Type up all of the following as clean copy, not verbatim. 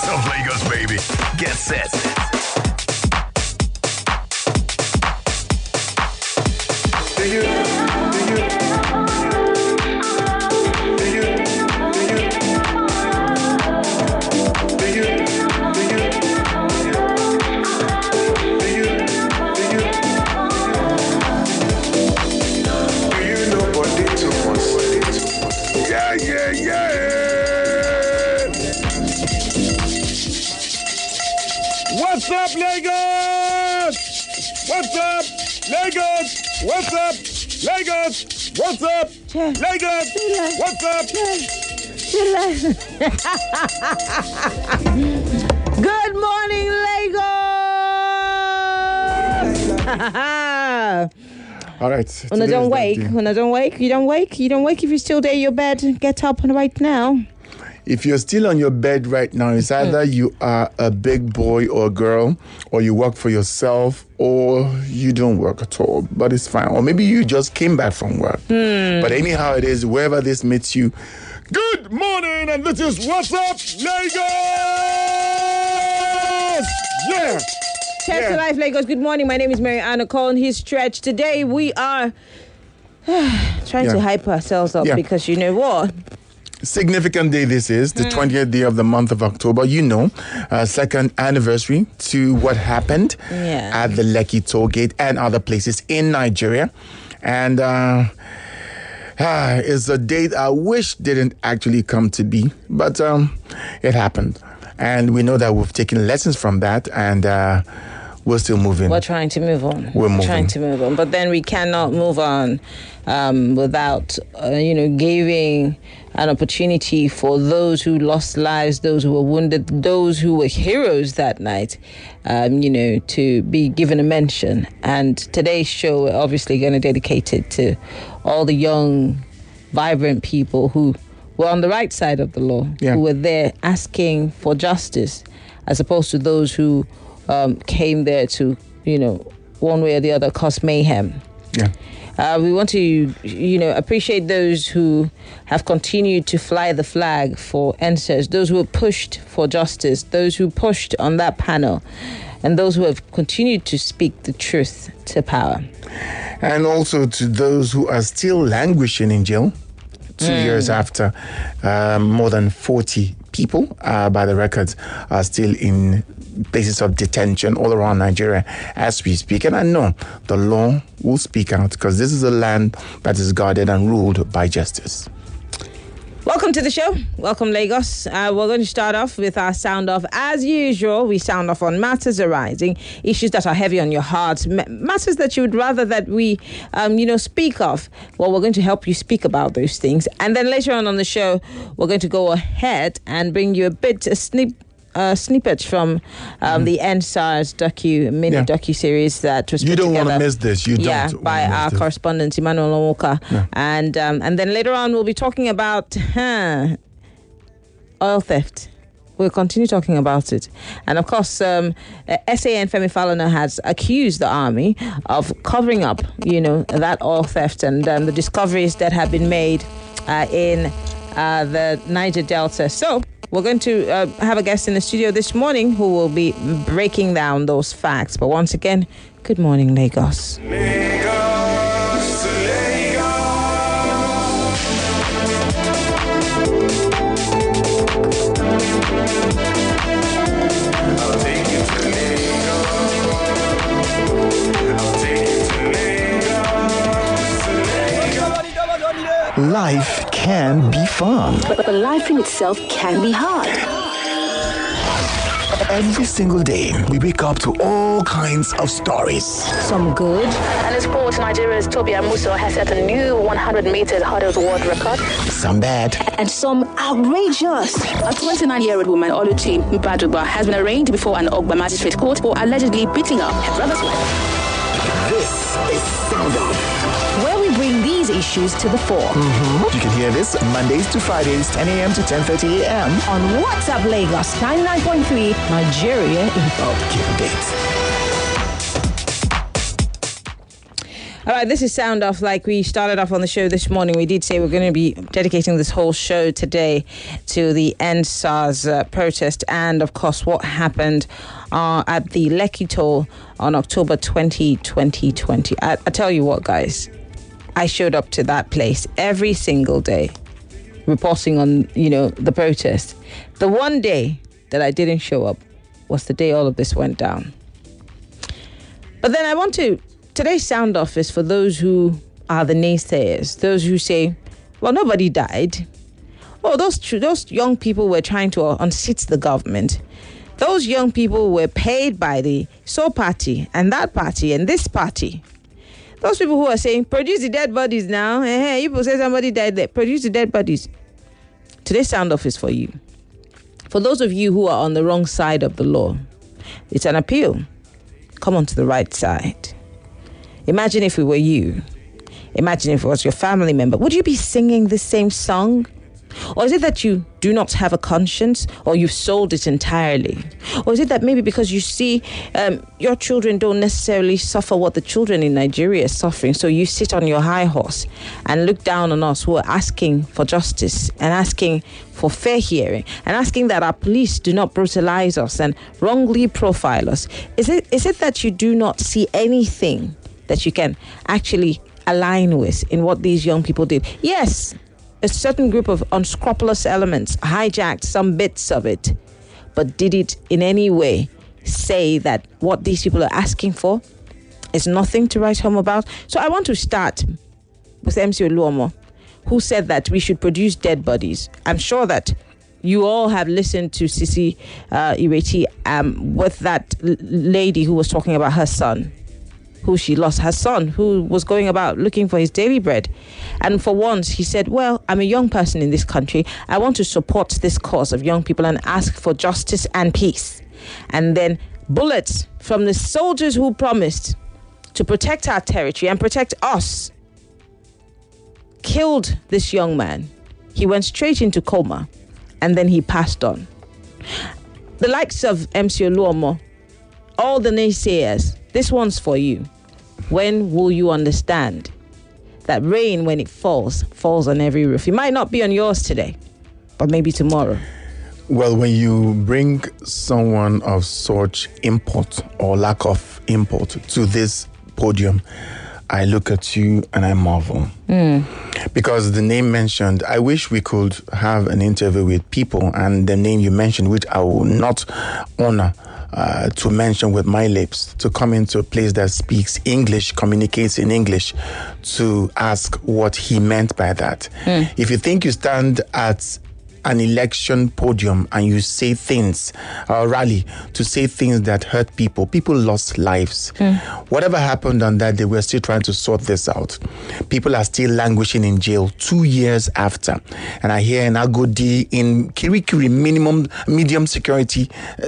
What's up, Lagos, baby? Get set. What's up, Lagos? What's up, Lagos? What's up, Lagos? What's up, Lagos? What's up? Good morning, Lagos! All right. When I don't wake, you don't wake if you're still there in your bed. Get up and right now. If you're still on your bed right now, it's either you are a big boy or girl, or you work for yourself, or you don't work at all. But it's fine. Or maybe you just came back from work. But anyhow it is, wherever this meets you, good morning, and this is What's Up, Lagos! Yeah! Cheers to life, Lagos. Good morning. My name is Mary Anna Colin. He's Stretch. Today we are trying to hype ourselves up because you know what? Significant day this is, the 20th day of the month of October. You know, second anniversary to what happened at the Lekki toll gate and other places in Nigeria. And it's a date I wish didn't actually come to be, but it happened. And we know that we've taken lessons from that, and we're still moving. We're trying to move on. We're moving. Trying to move on. But then we cannot move on without, giving an opportunity for those who lost lives, those who were wounded, those who were heroes that night, to be given a mention. And today's show, we're obviously going to dedicate it to all the young, vibrant people who were on the right side of the law, who were there asking for justice, as opposed to those who came there to, one way or the other, cause mayhem. Yeah. We want to, appreciate those who have continued to fly the flag for NSAS, those who have pushed for justice, those who pushed on that panel, and those who have continued to speak the truth to power. And also to those who are still languishing in jail 2 years after. More than 40 people, by the records, are still in places of detention all around Nigeria as we speak. And I know the law will speak out, because this is a land that is guarded and ruled by justice. Welcome to the show. Welcome, Lagos. We're going to start off with our sound off. As usual, we sound off on matters arising, issues that are heavy on your heart, matters that you would rather that we, speak of. Well, we're going to help you speak about those things. And then later on the show, we're going to go ahead and bring you a snippet from the NSARS mini docu-series that was put together. You don't want to miss this. By our correspondent Emmanuel Omoka. Yeah. And then later on we'll be talking about oil theft. We'll continue talking about it. And of course, SAN Femi Falana has accused the army of covering up, that oil theft and the discoveries that have been made in the Niger Delta. So we're going to have a guest in the studio this morning who will be breaking down those facts. But once again, good morning, Lagos. Lagos, Lagos. I'll take you to Lagos. I'll take you to Lagos. Life can be fun. But life in itself can be hard. Every single day, we wake up to all kinds of stories. Some good. And in sports, Nigeria's Toby Amuso has set a new 100 meters hurdles world record. Some bad. And some outrageous. A 29-year-old woman, Oluchi Mbaduba, has been arraigned before an Ogba magistrate court for allegedly beating up her brother's wife. This is Sound Off, where we bring these issues to the fore. You can hear this Mondays to Fridays, 10 a.m. to 10:30 a.m. on What's Up Lagos 99.3 Nigeria Info. Keep a date. All right, this is Sound Off. Like we started off on the show this morning, we did say we're going to be dedicating this whole show today to the End SARS protest and, of course, what happened at the Lekki Toll on October 20, 2020. I tell you what, guys, I showed up to that place every single day reporting on, the protest. The one day that I didn't show up was the day all of this went down. But then today's Sound Off is for those who are the naysayers, those who say, well, nobody died. Oh, those young people were trying to unseat the government. Those young people were paid by the so party and that party and this party. Those people who are saying, produce the dead bodies now. Hey, people say somebody died there. Produce the dead bodies. Today's Sound Off is for you. For those of you who are on the wrong side of the law, it's an appeal. Come on to the right side. Imagine if it were you. Imagine if it was your family member. Would you be singing the same song? Or is it that you do not have a conscience, or you've sold it entirely? Or is it that maybe because you see your children don't necessarily suffer what the children in Nigeria are suffering, so you sit on your high horse and look down on us who are asking for justice and asking for fair hearing and asking that our police do not brutalize us and wrongly profile us? Is it that you do not see anything that you can actually align with in what these young people did? Yes, a certain group of unscrupulous elements hijacked some bits of it, but did it in any way say that what these people are asking for is nothing to write home about? So I want to start with MC Oluomo, who said that we should produce dead bodies. I'm sure that you all have listened to Sisi Ireti with that lady who was talking about her son, who she lost, her son, who was going about looking for his daily bread. And for once, he said, well, I'm a young person in this country. I want to support this cause of young people and ask for justice and peace. And then bullets from the soldiers who promised to protect our territory and protect us killed this young man. He went straight into coma and then he passed on. The likes of MC Oluomo, all the naysayers, this one's for you. When will you understand that rain, when it falls on every roof? It might not be on yours today, but maybe tomorrow. Well, when you bring someone of such import or lack of import to this podium, I look at you and I marvel. Because the name mentioned, I wish we could have an interview with people and the name you mentioned, which I will not honor to mention with my lips, to come into a place that speaks English, communicates in English, to ask what he meant by that. If you think you stand at an election podium and you say things, rally to say things that hurt people lost lives. Whatever happened on that day, we're still trying to sort this out. People are still languishing in jail 2 years after. And I hear in Agodi, in Kirikiri, medium security,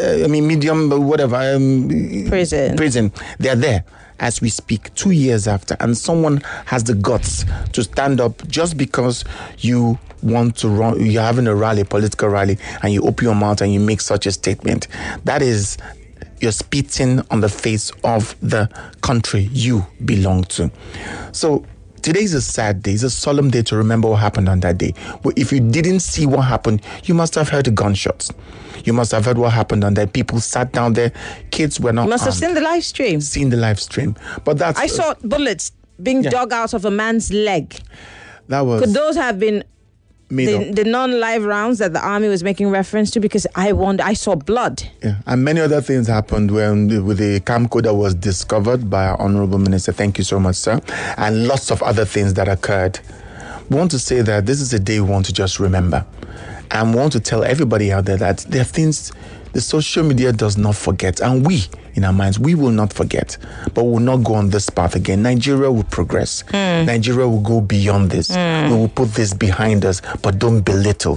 prison, they're there as we speak 2 years after, and someone has the guts to stand up just because you want to run, you're having a rally, political rally, and you open your mouth and you make such a statement. That is, you're spitting on the face of the country you belong to. So today is a sad day. It's a solemn day to remember what happened on that day. But if you didn't see what happened, you must have heard the gunshots. You must have heard what happened on that. People sat down there. Kids were not You must armed. have seen the live stream. Seen the live stream. But that's... I saw bullets being dug out of a man's leg. That was... Could those have been the non-live rounds that the army was making reference to? Because I saw blood. Yeah, and many other things happened with the camcorder was discovered by our Honorable Minister. Thank you so much, sir. And lots of other things that occurred. We want to say that this is a day we want to just remember. And we want to tell everybody out there that there are things the social media does not forget. And we, in our minds, we will not forget. But we will not go on this path again. Nigeria will progress. Nigeria will go beyond this. We will put this behind us. But don't belittle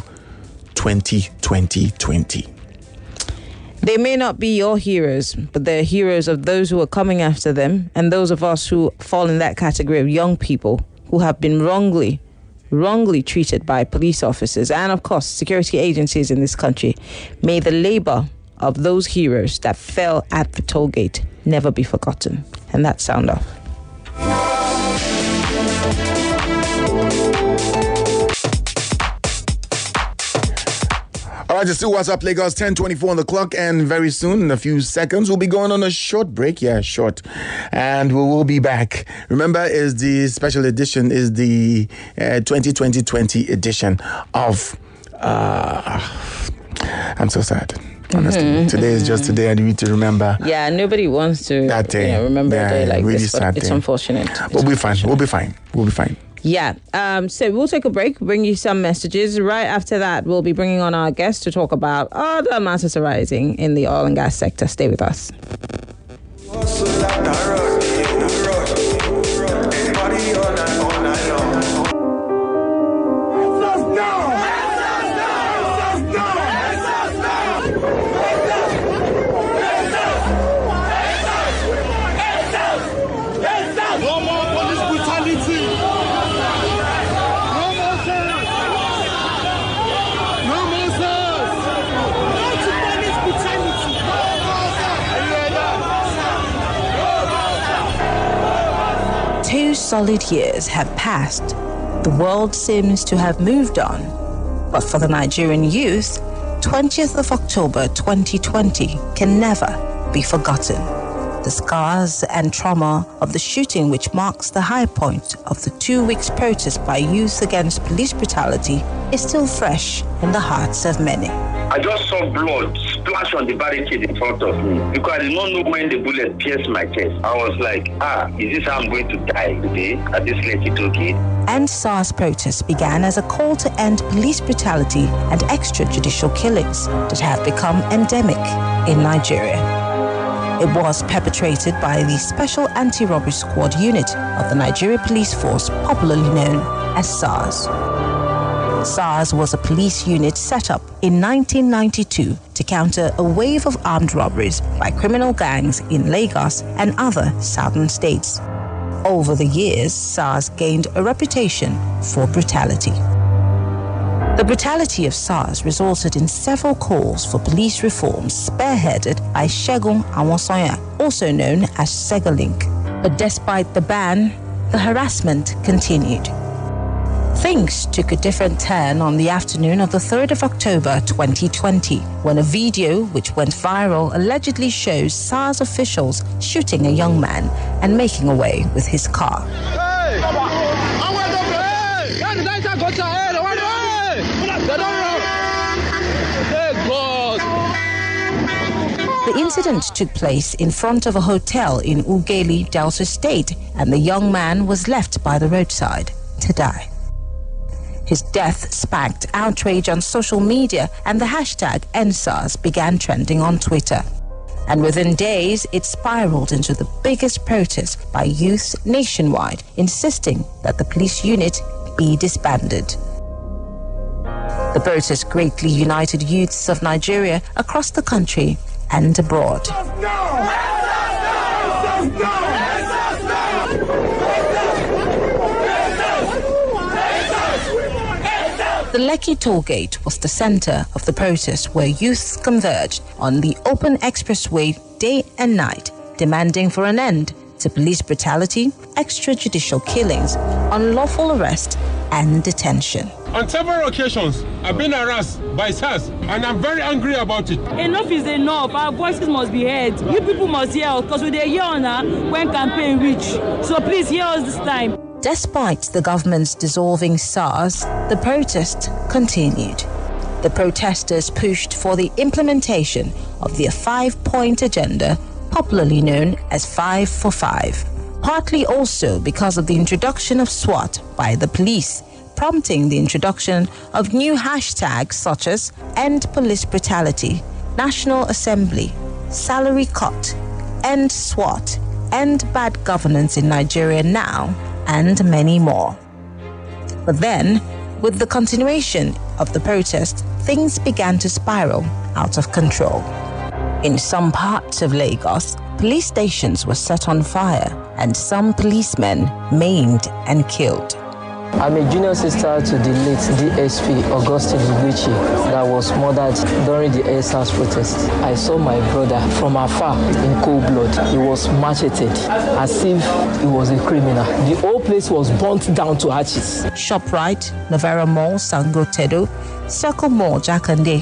2020. They may not be your heroes, but they're heroes of those who are coming after them, and those of us who fall in that category of young people who have been wrongly treated by police officers and, of course, security agencies in this country. May the labor of those heroes that fell at the toll gate never be forgotten. And that's Sound Off. All right, just still WhatsApp Lagos 10:24 on the clock, and very soon, in a few seconds, we'll be going on a short break. Yeah, short, and we will be back. Remember, is the special edition is the 2020 edition of. I'm so sad. Honestly, today is just today. I need to remember. Yeah, nobody wants to that day. Remember a day like really this, but it's unfortunate. We'll be fine. We'll be fine. We'll be fine. Yeah. So we'll take a break, bring you some messages. Right after that, we'll be bringing on our guest to talk about other matters arising in the oil and gas sector. Stay with us. Two solid years have passed. The world seems to have moved on. But for the Nigerian youth, 20th of October 2020 can never be forgotten. The scars and trauma of the shooting, which marks the high point of the 2 weeks protest by youth against police brutality, is still fresh in the hearts of many. I just saw blood splash on the barricade in front of me because I did not know when the bullet pierced my chest. I was like, is this how I'm going to die today at this Lekki Toki? End SARS protests began as a call to end police brutality and extrajudicial killings that have become endemic in Nigeria. It was perpetrated by the Special Anti-Robbery Squad unit of the Nigeria Police Force, popularly known as SARS. SARS was a police unit set up in 1992 to counter a wave of armed robberies by criminal gangs in Lagos and other southern states. Over the years, SARS gained a reputation for brutality. The brutality of SARS resulted in several calls for police reforms spearheaded by Segun Awonsanya, also known as Segalink. But despite the ban, the harassment continued. Things took a different turn on the afternoon of the 3rd of October 2020, when a video which went viral allegedly shows SARS officials shooting a young man and making away with his car. The incident took place in front of a hotel in Ughelli, Delta State, and the young man was left by the roadside to die. His death sparked outrage on social media, and the hashtag EndSARS began trending on Twitter. And within days, it spiraled into the biggest protest by youths nationwide, insisting that the police unit be disbanded. The protest greatly united youths of Nigeria across the country and abroad. The Lekki Tollgate was the center of the protest, where youths converged on the open expressway day and night, demanding for an end to police brutality, extrajudicial killings, unlawful arrest, and detention. On several occasions, I've been harassed by SARS, and I'm very angry about it. Enough is enough. Our voices must be heard. You people must hear us, because we dey hear now when campaign reach. So please hear us this time. Despite the government's dissolving SARS, the protest continued. The protesters pushed for the implementation of the 5-point agenda, popularly known as 5 for 5, partly also because of the introduction of SWAT by the police, prompting the introduction of new hashtags such as End Police Brutality, National Assembly, Salary Cut, End SWAT, End Bad Governance in Nigeria Now, and many more. But then, with the continuation of the protest, things began to spiral out of control. In some parts of Lagos, police stations were set on fire and some policemen maimed and killed. I'm a junior sister to the late DSP Augustine Iguchi that was murdered during the EndSARS protest. I saw my brother from afar in cold blood. He was macheted as if he was a criminal. The whole place was burnt down to ashes. ShopRite, Navara Mall, Sango Tedo, Circle Mall, Jakande,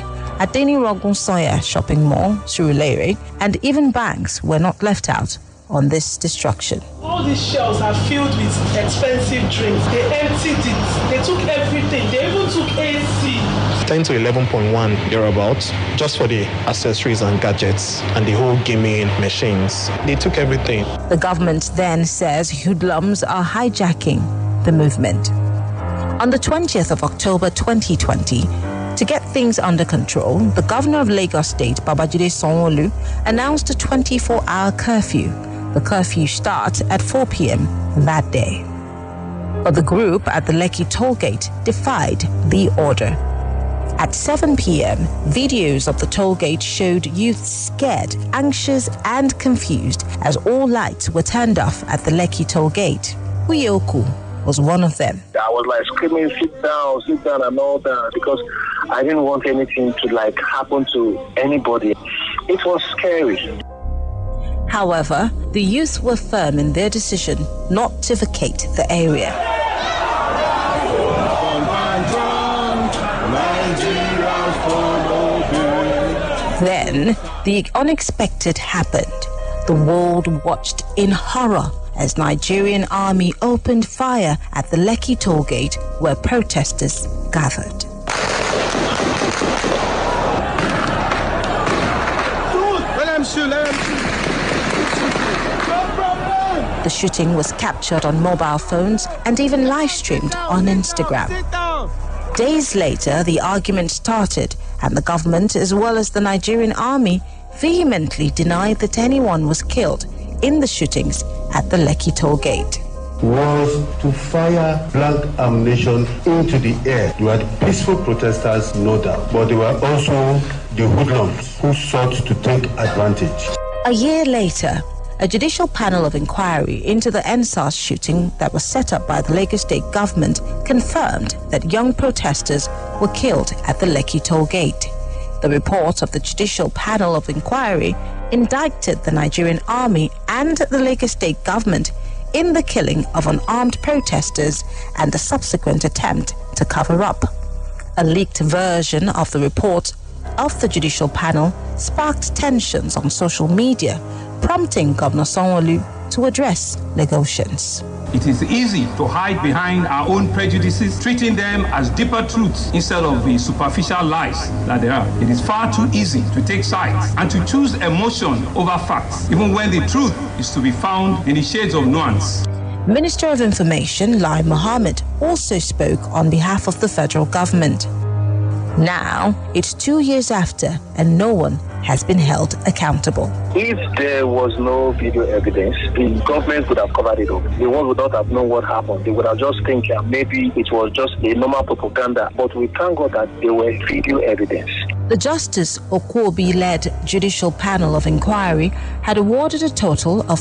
Adenirogun Soya Shopping Mall, Surulere, and even banks were not left out on this destruction. All these shelves are filled with expensive drinks. They emptied it. They took everything. They even took AC. 10 to 11.1 thereabouts, just for the accessories and gadgets and the whole gaming machines. They took everything. The government then says hoodlums are hijacking the movement. On the 20th of October 2020, to get things under control, the governor of Lagos State, Babajide Sanwo-Olu, announced a 24-hour curfew. The curfew starts at 4 p.m. that day. But the group at the Lekki tollgate defied the order. At 7 p.m., videos of the tollgate showed youth scared, anxious, and confused as all lights were turned off at the Lekki tollgate. Uyoku was one of them. I was like screaming, sit down, and all that, because I didn't want anything to happen to anybody. It was scary. However, the youth were firm in their decision not to vacate the area. Then, the unexpected happened. The world watched in horror as Nigerian army opened fire at the Lekki tollgate where protesters gathered. The shooting was captured on mobile phones and even live-streamed on Instagram. Days later, the argument started, and the government, as well as the Nigerian army, vehemently denied that anyone was killed in the shootings at the Lekki tollgate. Was to fire blank ammunition into the air. You had peaceful protesters, no doubt, but there were also the hoodlums who sought to take advantage. A year later, a judicial panel of inquiry into the NSAS shooting that was set up by the Lagos State government confirmed that young protesters were killed at the Lekki tollgate. The report of the judicial panel of inquiry indicted the Nigerian army and the Lagos State government in the killing of unarmed protesters and the subsequent attempt to cover up. A leaked version of the report of the judicial panel sparked tensions on social media, prompting Governor Sanwo-Olu to address negotiations. It is easy to hide behind our own prejudices, treating them as deeper truths instead of the superficial lies that they are. It is far too easy to take sides and to choose emotion over facts, even when the truth is to be found in the shades of nuance. Minister of Information, Lai Mohammed, also spoke on behalf of the federal government. Now, it's 2 years after, and no one has been held accountable. If there was no video evidence, the government would have covered it up. The world would not have known what happened. They would have just think maybe it was just a normal propaganda. But we thank God that there were video evidence. The Justice Okwobi-led judicial panel of inquiry had awarded a total of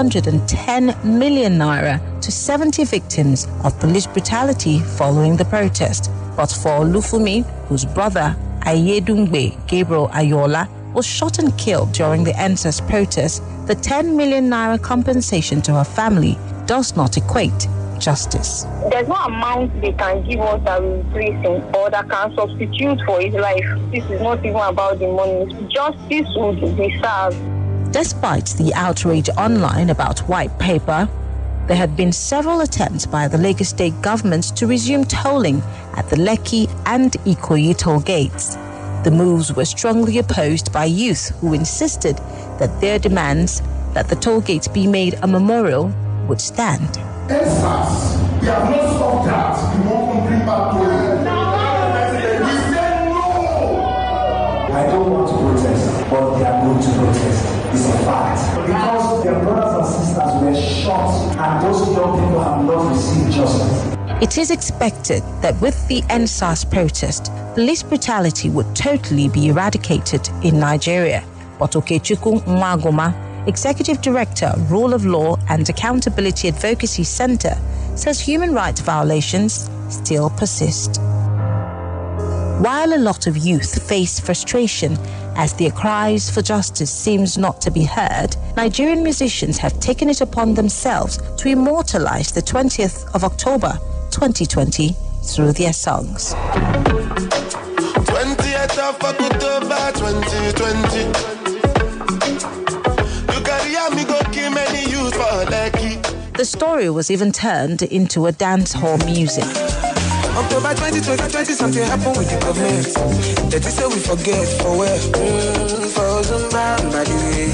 410 million naira to 70 victims of police brutality following the protest. But for Olufumi, whose brother Ayedungbe Gabriel Ayola was shot and killed during the NSAS protest, the 10 million naira compensation to her family does not equate justice. There's no amount they can give us that will replace him or that can substitute for his life. This is not even about the money. Justice would be served. Despite the outrage online about white paper, there had been several attempts by the Lagos State government to resume tolling at the Lekki and Ikoyi toll gates. The moves were strongly opposed by youth who insisted that their demands that the toll gates be made a memorial would stand. NSAS, we have not stopped that. We want to bring back tolling. We said no. I don't want to protest, but they are going to protest. It's a fact. Because their brothers and sisters were shot and those young people have not received justice. It is expected that with the NSAS protest, police brutality would totally be eradicated in Nigeria. But Okechukwu Nwagoma, Executive Director, Rule of Law and Accountability Advocacy Center, says human rights violations still persist. While a lot of youth face frustration as their cries for justice seems not to be heard, Nigerian musicians have taken it upon themselves to immortalize the 20th of October 2020 through their songs. 20 20th of October 2020. You carry me go kill many youth for Lekki. The story was even turned into a dance hall music. October 2020, something happened with the government. That we say we forget for where? For somebody.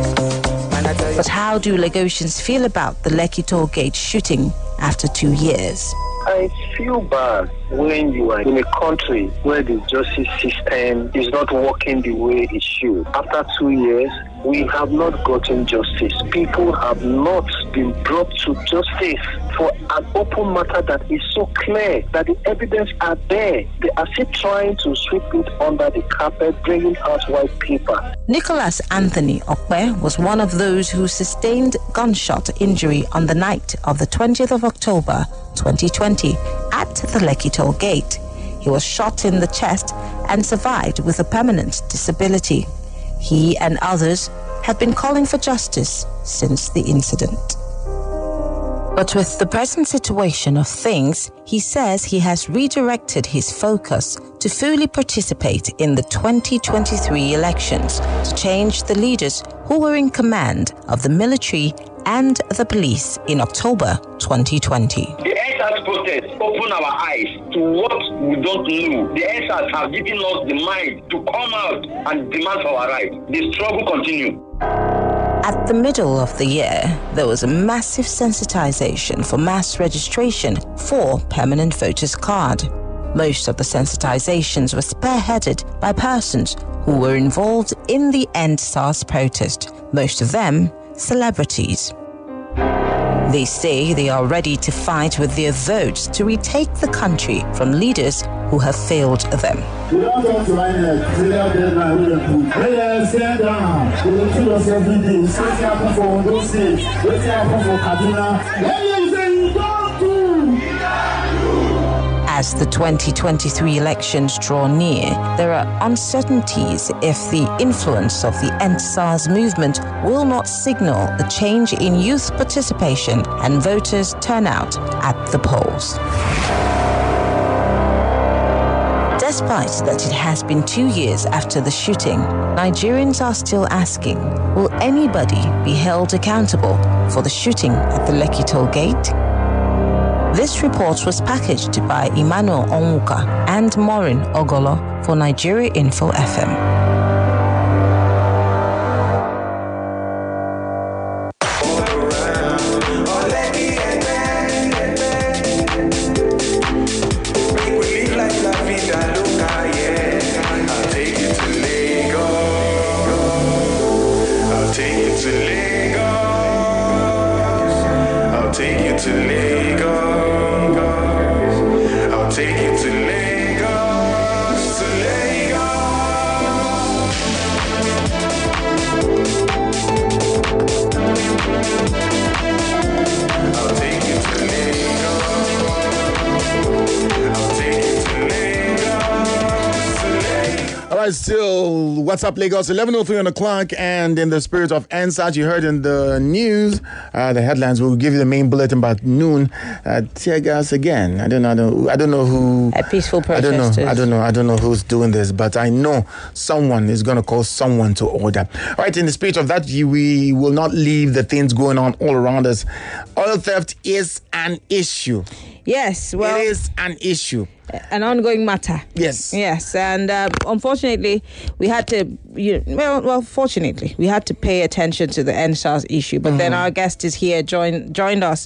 But how do Lagosians feel about the Lekki Toll Gate shooting after 2 years? I feel bad when you are in a country where the justice system is not working the way it should. After 2 years, we have not gotten justice. People have not been brought to justice for an open matter that is so clear that the evidence are there. They are still trying to sweep it under the carpet, bringing out white paper. Nicholas Anthony Okwe was one of those who sustained gunshot injury on the night of the 20th of October 2020 at the Lekki Toll Gate. He was shot in the chest and survived with a permanent disability. He and others have been calling for justice since the incident. But with the present situation of things, he says he has redirected his focus to fully participate in the 2023 elections to change the leaders who were in command of the military and the police in October 2020. The EndSARS protest opened our eyes to what we don't know. The EndSARS have given us the mind to come out and demand for our rights. The struggle continues. At the middle of the year, there was a massive sensitization for mass registration for permanent voters card. Most of the sensitizations were spearheaded by persons who were involved in the EndSARS protest, most of them celebrities. They say they are ready to fight with their votes to retake the country from leaders who have failed them. We don't come to INEC. Say that deadline we don't put. Hey, stand down. We will kill us every day. What's happened for Ondo State? What's happened for Kaduna? Hey, say you don't do. As the 2023 elections draw near, there are uncertainties if the influence of the EndSARS movement will not signal a change in youth participation and voters' turnout at the polls. Despite that it has been 2 years after the shooting, Nigerians are still asking, will anybody be held accountable for the shooting at the Lekki Toll Gate? This report was packaged by Emmanuel Onwuka and Maureen Ogolo for Nigeria Info FM. Still, what's up, Lagos? 11:03 on the clock, and in the spirit of EndSARS, you heard in the news, the headlines. We'll give you the main bulletin about noon. Tear gas again. I don't know who. A peaceful protesters. I don't know who's doing this, but I know someone is going to call someone to order. All right, in the spirit of that, we will not leave the things going on all around us. Oil theft is an issue. Yes, well, it is an issue. An ongoing matter. Yes. Yes, and unfortunately, we had to, fortunately, we had to pay attention to the EndSARS issue. But then our guest is here, joined us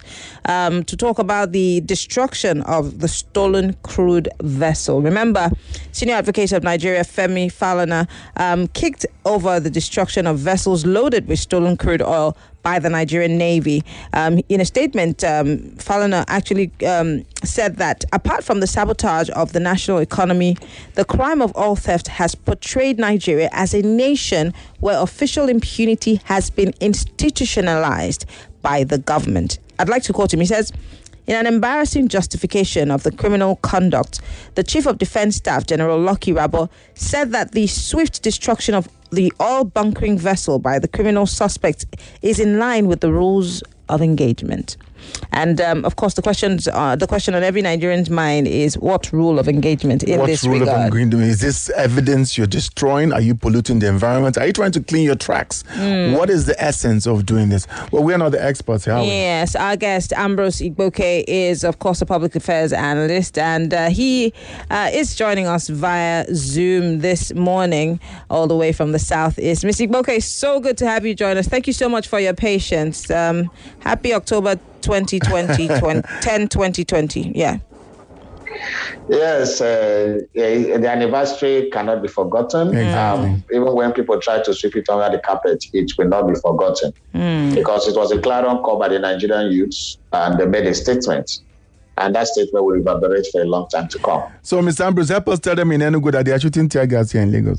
to talk about the destruction of the stolen crude vessel. Remember, Senior Advocate of Nigeria, Femi Falana, kicked over the destruction of vessels loaded with stolen crude oil by the Nigerian Navy. In a statement, Falana actually said that apart from the sabotage of the national economy, the crime of oil theft has portrayed Nigeria as a nation where official impunity has been institutionalized by the government. I'd like to quote him. He says, in an embarrassing justification of the criminal conduct, the Chief of Defense Staff, General Lucky Rabo, said that the swift destruction of the oil bunkering vessel by the criminal suspects is in line with the rules of engagement. And of course, the question on every Nigerian's mind is what rule of engagement in this regard? What rule of engagement? Is this evidence you're destroying? Are you polluting the environment? Are you trying to clean your tracks? What is the essence of doing this? Well, we're not the experts here. Yes, our guest Ambrose Igboke is, of course, a public affairs analyst, and he is joining us via Zoom this morning, all the way from the Southeast. Mr. Igboke, so good to have you join us. Thank you so much for your patience. Happy October 2020, 10-2020. Yeah. Yes, the anniversary cannot be forgotten. Exactly. Even when people try to sweep it under the carpet, it will not be forgotten. Because it was a clarion call by the Nigerian youths, and they made a statement. And that statement will reverberate for a long time to come. So, Mr. Ambrose, help us tell them in Enugu that they are shooting tear gas here in Lagos.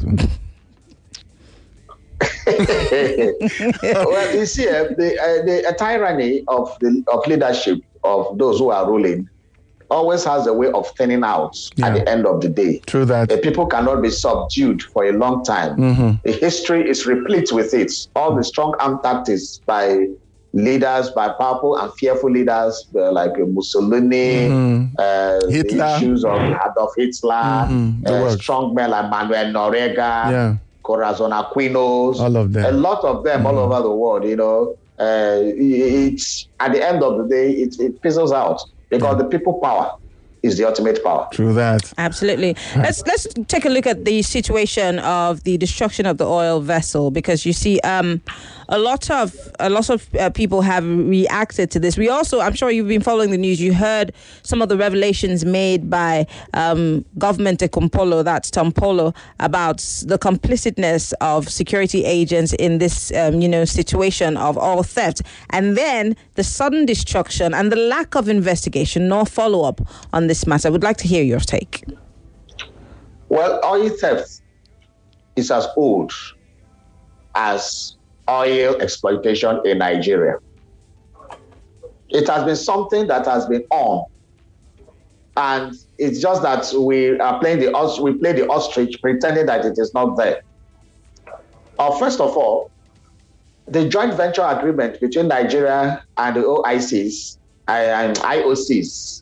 Well, you see, the tyranny of leadership of those who are ruling always has a way of thinning out at the end of the day. True that. The people cannot be subdued for a long time. The history is replete with it. All the strong arm tactics by leaders, by powerful and fearful leaders like Mussolini, Hitler. the issues of Adolf Hitler, strong men like Manuel Noriega, Corazon Aquinos, all of them. A lot of them all over the world, you know. It's at the end of the day, it fizzles out because the people power is the ultimate power. True that. Absolutely. Let's take a look at the situation of the destruction of the oil vessel, because you see a lot of people have reacted to this. We also, I'm sure you've been following the news, you heard some of the revelations made by government Ekumpolo, that's Tom Polo, about the complicitness of security agents in this situation of oil theft, and then the sudden destruction and the lack of investigation nor follow-up on this matter. I would like to hear your take. Well, oil theft is as old as oil exploitation in Nigeria. It has been something that has been on, and it's just that we play the ostrich, pretending that it is not there. First of all, the joint venture agreement between Nigeria and the OICs and IOCs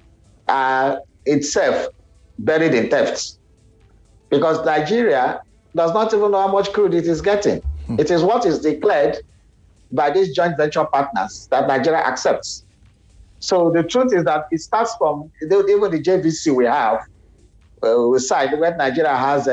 itself buried in theft, because Nigeria does not even know how much crude it is getting. It is what is declared by these joint venture partners that Nigeria accepts. So the truth is that it starts from even the JVC we have, we signed when Nigeria has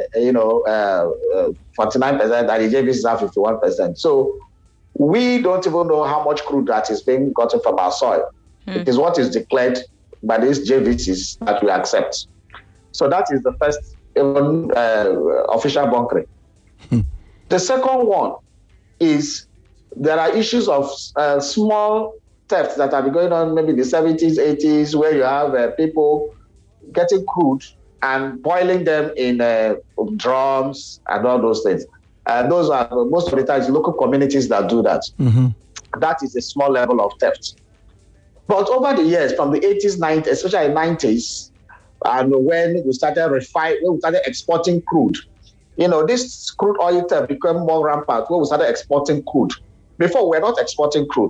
49% and the JVCs have 51%. So we don't even know how much crude that is being gotten from our soil. It is what is declared by these JVCs that we accept. So that is the first official bunkering. The second one is there are issues of small thefts that have been going on maybe in the 70s, 80s, where you have people getting crude and boiling them in drums and all those things. And those are most of the times local communities that do that. That is a small level of theft. But over the years, from the 80s, 90s, especially 90s, and when we started exporting crude, this crude oil theft became more rampant when we started exporting crude. Before, we were not exporting crude.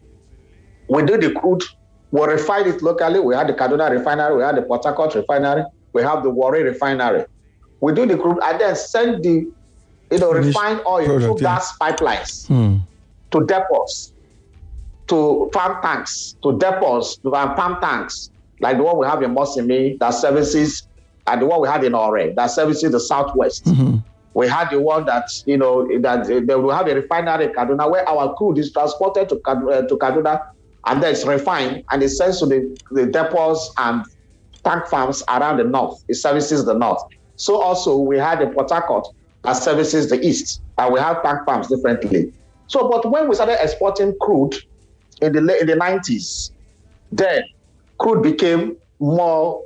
We do the crude, we refine it locally. We had the Kaduna refinery, we had the Port Harcourt refinery, we have the Warri refinery. We do the crude and then send the refined oil through gas pipelines to depots, to farm tanks, to depots, to farm tanks, like the one we have in Mosimi that services, and the one we had in Ore that services the Southwest. We had the one that, that they will have a refinery in Kaduna where our crude is transported to Kaduna and then it's refined and it sends to the depots and tank farms around the north. It services the north. So also we had the Port Harcourt that services the east, and we have tank farms differently. So, but when we started exporting crude in the 90s, then crude became more,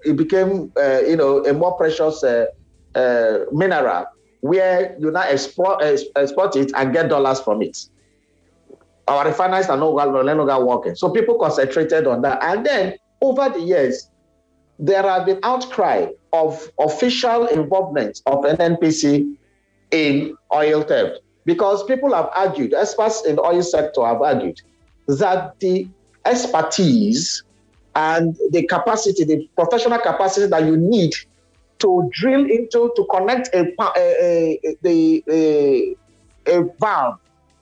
a more precious mineral where you now export it and get dollars from it. Our refineries are no longer working. So people concentrated on that. And then over the years, there have been outcry of official involvement of NNPC in oil theft, because people have argued, experts in the oil sector have argued, that the expertise and the capacity, the professional capacity that you need to drill into, to connect a valve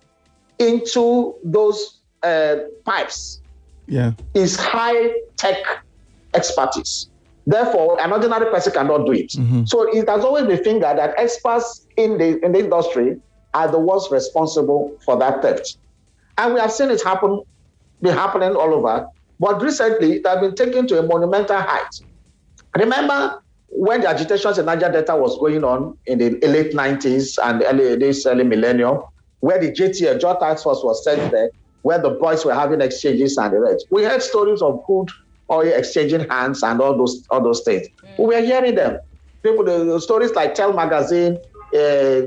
into those pipes is high-tech expertise. Therefore, an ordinary person cannot do it. So it has always been fingered that experts in the industry are the ones responsible for that theft. And we have seen it been happening all over. But recently, it has been taken to a monumental height. Remember when the agitations in Niger Delta was going on in the late 90s and early millennium, where the JTF, Joint Task Force, was sent there, where the boys were having exchanges and the rest. We heard stories of crude oil exchanging hands and all those things. We were hearing them. The stories like Tell Magazine, the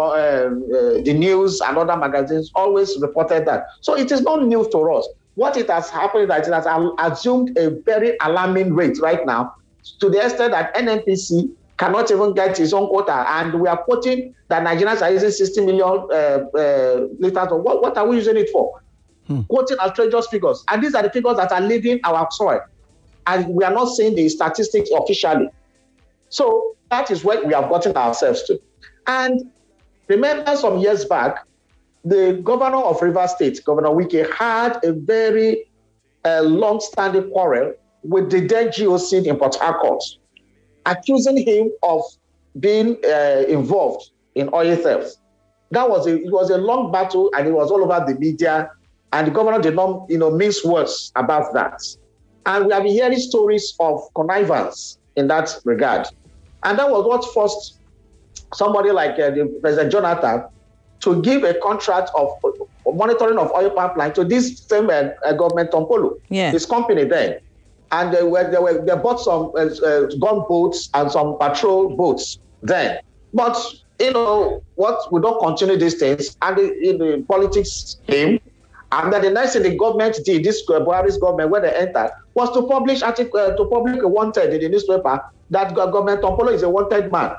News and other magazines always reported that. So it is not new to us. What it has happened is that it has assumed a very alarming rate right now, to the extent that NNPC cannot even get its own quota. And we are quoting that Nigerians are using 60 million liters. What are we using it for? Quoting outrageous figures. And these are the figures that are leaving our soil. And we are not seeing the statistics officially. So that is what we have gotten ourselves to. And remember some years back, the governor of Rivers State, Governor Wike, had a very long-standing quarrel with the then GOC in Port Harcourt, accusing him of being involved in oil theft. It was a long battle, and it was all over the media, and the governor did not, mince words about that. And we have been hearing stories of connivance in that regard. And that was what forced somebody like President Jonathan to give a contract of monitoring of oil pipeline to this same government, Tompolo, his company then. And they bought some gunboats and some patrol boats then. But, we don't continue these things. And the politics came. And then the next thing the government did, this Buhari's government, when they entered, was to publish a wanted in the newspaper that government Tompolo is a wanted man.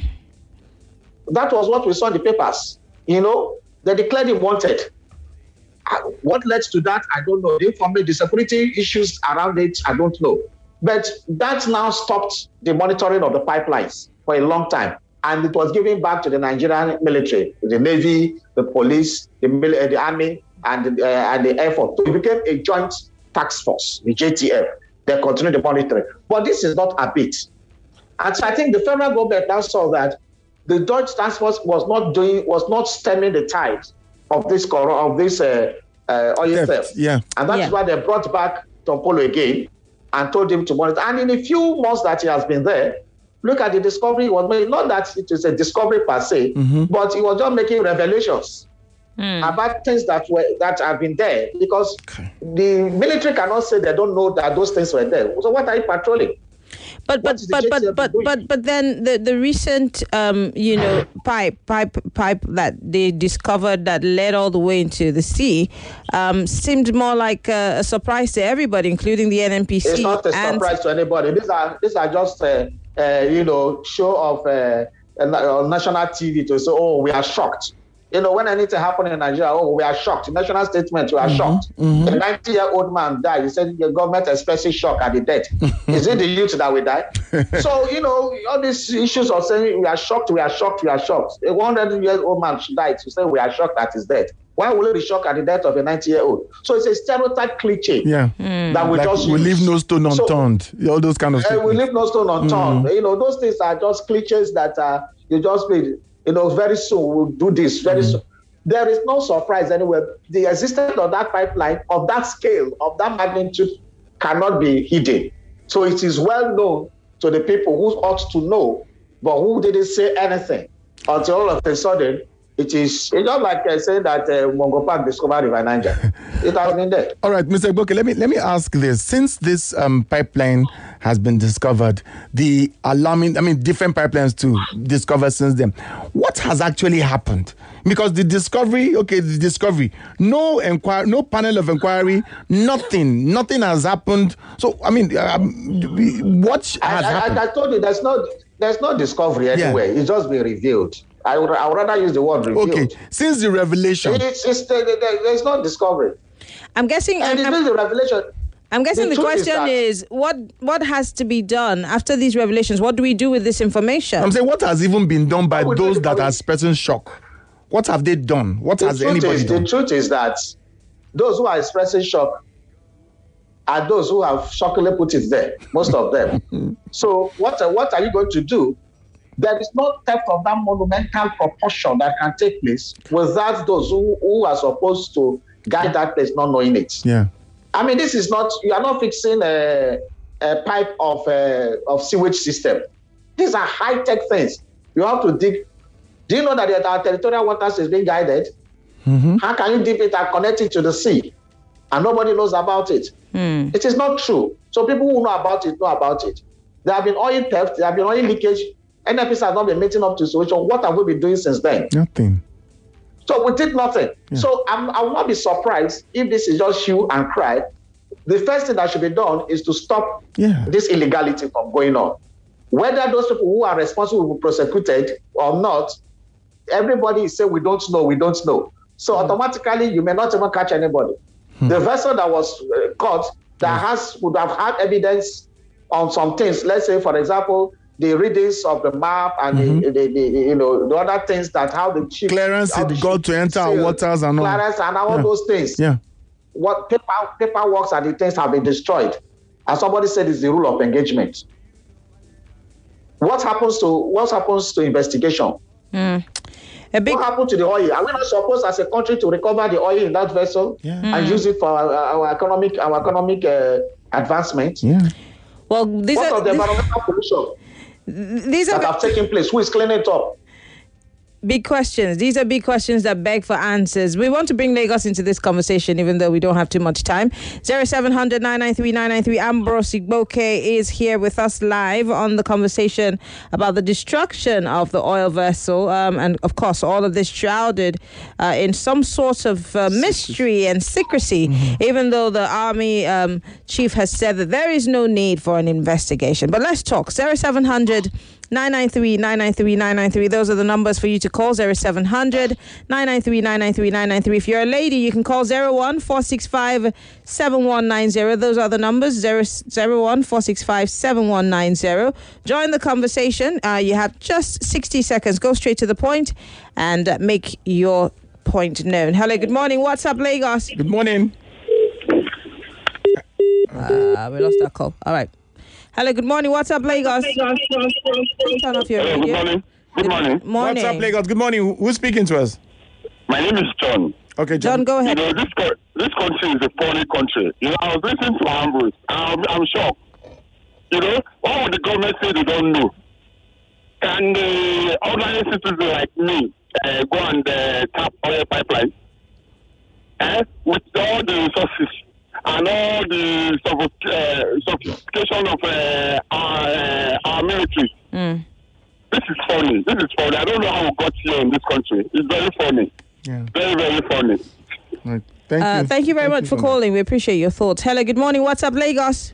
That was what we saw in the papers. They declared him wanted. What led to that, I don't know. The security issues around it, I don't know. But that now stopped the monitoring of the pipelines for a long time. And it was given back to the Nigerian military, the Navy, the police, the Army, and the Air Force. So it became a joint task force, the JTF. They continued the monitoring. But this is not a bit. And so I think the federal government now saw that the joint task force was not stemming the tide of this oil theft. Yeah. And that's why they brought back Tompolo again and told him to monitor. And in a few months that he has been there, look at the discovery he was made. Not that it is a discovery per se, but he was just making revelations about things that have been there, because the military cannot say they don't know that those things were there. So what are you patrolling? But then the recent pipe that they discovered that led all the way into the sea seemed more like a surprise to everybody, including the NNPC. It's not a surprise to anybody. These are just show of national TV to say, oh, we are shocked. When anything happened in Nigeria, oh, we are shocked. National statement, we are shocked. A 90-year-old man died. He said the government expresses shock at the death. Is it the youth that will die? So, all these issues of saying we are shocked, we are shocked, we are shocked. A 100-year-old man died to say we are shocked at his death. Why will it be shocked at the death of a 90-year-old? So it's a stereotype cliche. Yeah. That we like just we use. leave no stone unturned. All those kind of things. We leave no stone unturned. Those things are just cliches that you just made. Very soon we'll do this. Very soon. There is no surprise anywhere. The existence of that pipeline, of that scale, of that magnitude, cannot be hidden. So it is well known to the people who ought to know, but who didn't say anything until all of a sudden. It's not like saying that Mongo Park discovered River Niger. It has been there. All right, Mr. Igboke, let me ask this. Since this pipeline has been discovered, different pipelines too discovered since then, what has actually happened? Because the discovery, no panel of inquiry, nothing has happened. So, I mean, what has happened? I told you there's no discovery anywhere. It's just been revealed. I would rather use the word revealed. Okay, since the revelation. There's no discovery. I'm guessing. And it's the revelation. I'm guessing the question is what has to be done after these revelations? What do we do with this information? I'm saying, what has even been done by those that are expressing shock? What have they done? What has anybody done? The truth is that those who are expressing shock are those who have shockingly put it there, most of them. So what are you going to do? There is no theft of that monumental proportion that can take place without those who are supposed to guide that place not knowing it. Yeah. I mean, this is not, you are not fixing a pipe of sewage system. These are high-tech things. You have to dig. Do you know that our territorial waters is being guided? Mm-hmm. How can you dip it and connect it to the sea? And nobody knows about it. It is not true. So people who know about it. There have been oil theft, there have been oil leakage. NFS has not been meeting up to the solution. What have we been doing since then? Nothing. So we did nothing. Yeah. So I will not be surprised if this is just hue and cry. The first thing that should be done is to stop this illegality from going on. Whether those people who are responsible will be prosecuted or not, everybody is saying we don't know. So automatically you may not even catch anybody. The vessel that was caught that would have had evidence on some things. Let's say, for example, the readings of the map and the other things that how the ship clearance it got to enter our waters and all clearance and all those things. Yeah. What paperwork and the things have been destroyed. As somebody said, is the rule of engagement. What happens to investigation? What happened to the oil? Are we not supposed as a country to recover the oil in that vessel and use it for our economic advancement? Yeah. Well, these are the environmental pollution that have taken place. Who is cleaning it up? Big questions. These are big questions that beg for answers. We want to bring Lagos into this conversation, even though we don't have too much time. 0700 993 993. Ambrose Igboke is here with us live on the conversation about the destruction of the oil vessel. And of course, all of this shrouded in some sort of mystery and secrecy, even though the army chief has said that there is no need for an investigation. But let's talk. 0700 993 993 993. Those are the numbers for you to call. 0700 993 993 993. If you're a lady, you can call 01 465 7190. Those are the numbers. 01 465 7190. Join the conversation. You have just 60 seconds. Go straight to the point and make your point known. Hello, good morning. What's up, Lagos? Good morning. We lost that call. All right. Hello, good morning. What's up, Lagos? Turn off your radio. Good morning. What's up, Lagos? Good morning. Who's speaking to us? My name is John. Okay, John, go ahead. You know, this country is a foreign country. You know, I was listening to Ambrose. I'm shocked. You know, what would the government say they don't know? Can the ordinary citizen like me go and tap oil pipeline? With all the resources and all the sophistication of our military. This is funny. I don't know how we got here in this country. It's very funny. Yeah. Very, very funny. Right. Thank you. Thank you very much for calling. We appreciate your thoughts. Hello, good morning. What's up, Lagos?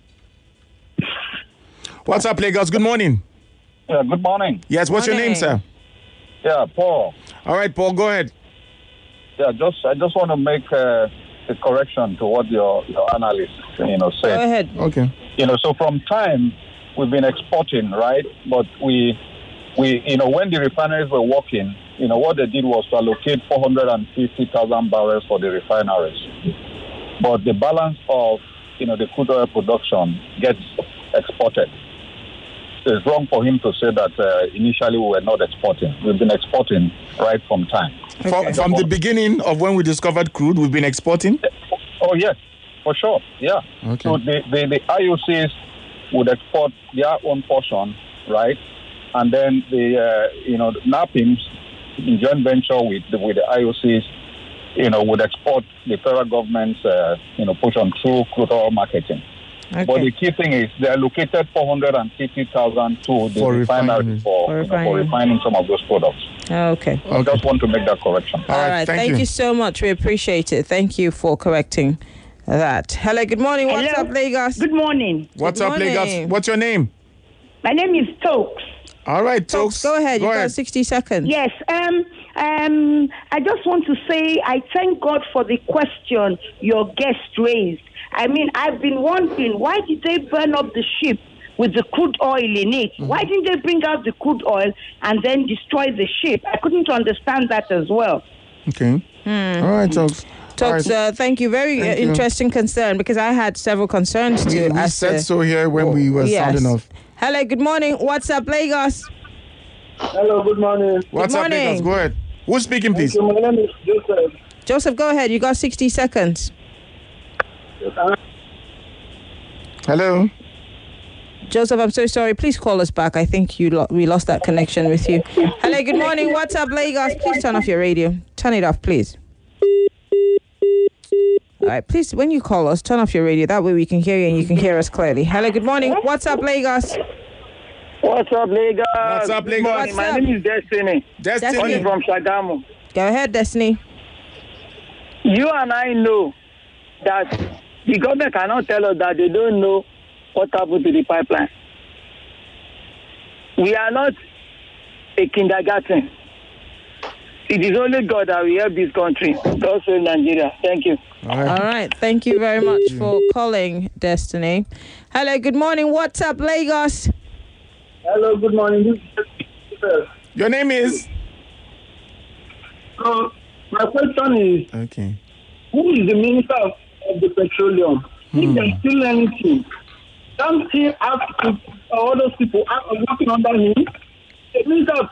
What's up, Lagos? Good morning. Yeah, good morning. Yes, what's your name, sir? Yeah, Paul. All right, Paul, go ahead. Yeah, I just want to make a correction to what your analyst, said. Go ahead. Okay. So from time we've been exporting, right? But we when the refineries were working, what they did was to allocate 450,000 barrels for the refineries. But the balance of, the crude oil production gets exported. So it's wrong for him to say that initially we were not exporting. We've been exporting right from time. From the beginning of when we discovered crude, we've been exporting? Oh, yes, for sure, yeah. Okay. So the IOCs would export their own portion, right? And then the NAPIMS, in joint venture with the IOCs, would export the federal government's, portion through crude oil marketing. But the key thing is they allocated 450,000 to the refinery for refining some of those products. Okay. I just want to make that correction. All right. Thank you so much. We appreciate it. Thank you for correcting that. Hello. Good morning. What's up, Lagos? Good morning. What's up, Lagos? What's your name? My name is Stokes. All right, Stokes. Go ahead. You got 60 seconds. Yes. I just want to say I thank God for the question your guest raised. I mean, I've been wondering, why did they burn up the ship with the crude oil in it? Mm-hmm. Why didn't they bring out the crude oil and then destroy the ship? I couldn't understand that as well. Okay. All right, Stokes. Stokes, thank you. Very interesting concern, because I had several concerns too. We said so here when we were sounding off. Hello, good morning. What's up, Lagos? Hello, good morning. What's up, Lagos? Go ahead. Who's speaking, please? My name is Joseph. Joseph, go ahead. You got 60 seconds. Hello? Joseph, I'm so sorry. Please call us back. I think we lost that connection with you. Hello, good morning. What's up, Lagos? Please turn off your radio. Turn it off, please. All right, please, when you call us, turn off your radio. That way we can hear you and you can hear us clearly. Hello, good morning. What's up, Lagos? What's up, Lagos? What's up, Lagos? My name is Destiny. Destiny. I'm from Shagamu. Go ahead, Destiny. You and I know that the government cannot tell us that they don't know what happened to the pipeline. We are not a kindergarten. It is only God that will help this country. God save Nigeria. Thank you. All right. Thank you very much for calling, Destiny. Hello, good morning. What's up, Lagos? Hello, good morning. Your name is? My question is, okay, who is the Minister of the Petroleum? If there's still anything, don't he have to, all those people working under him? The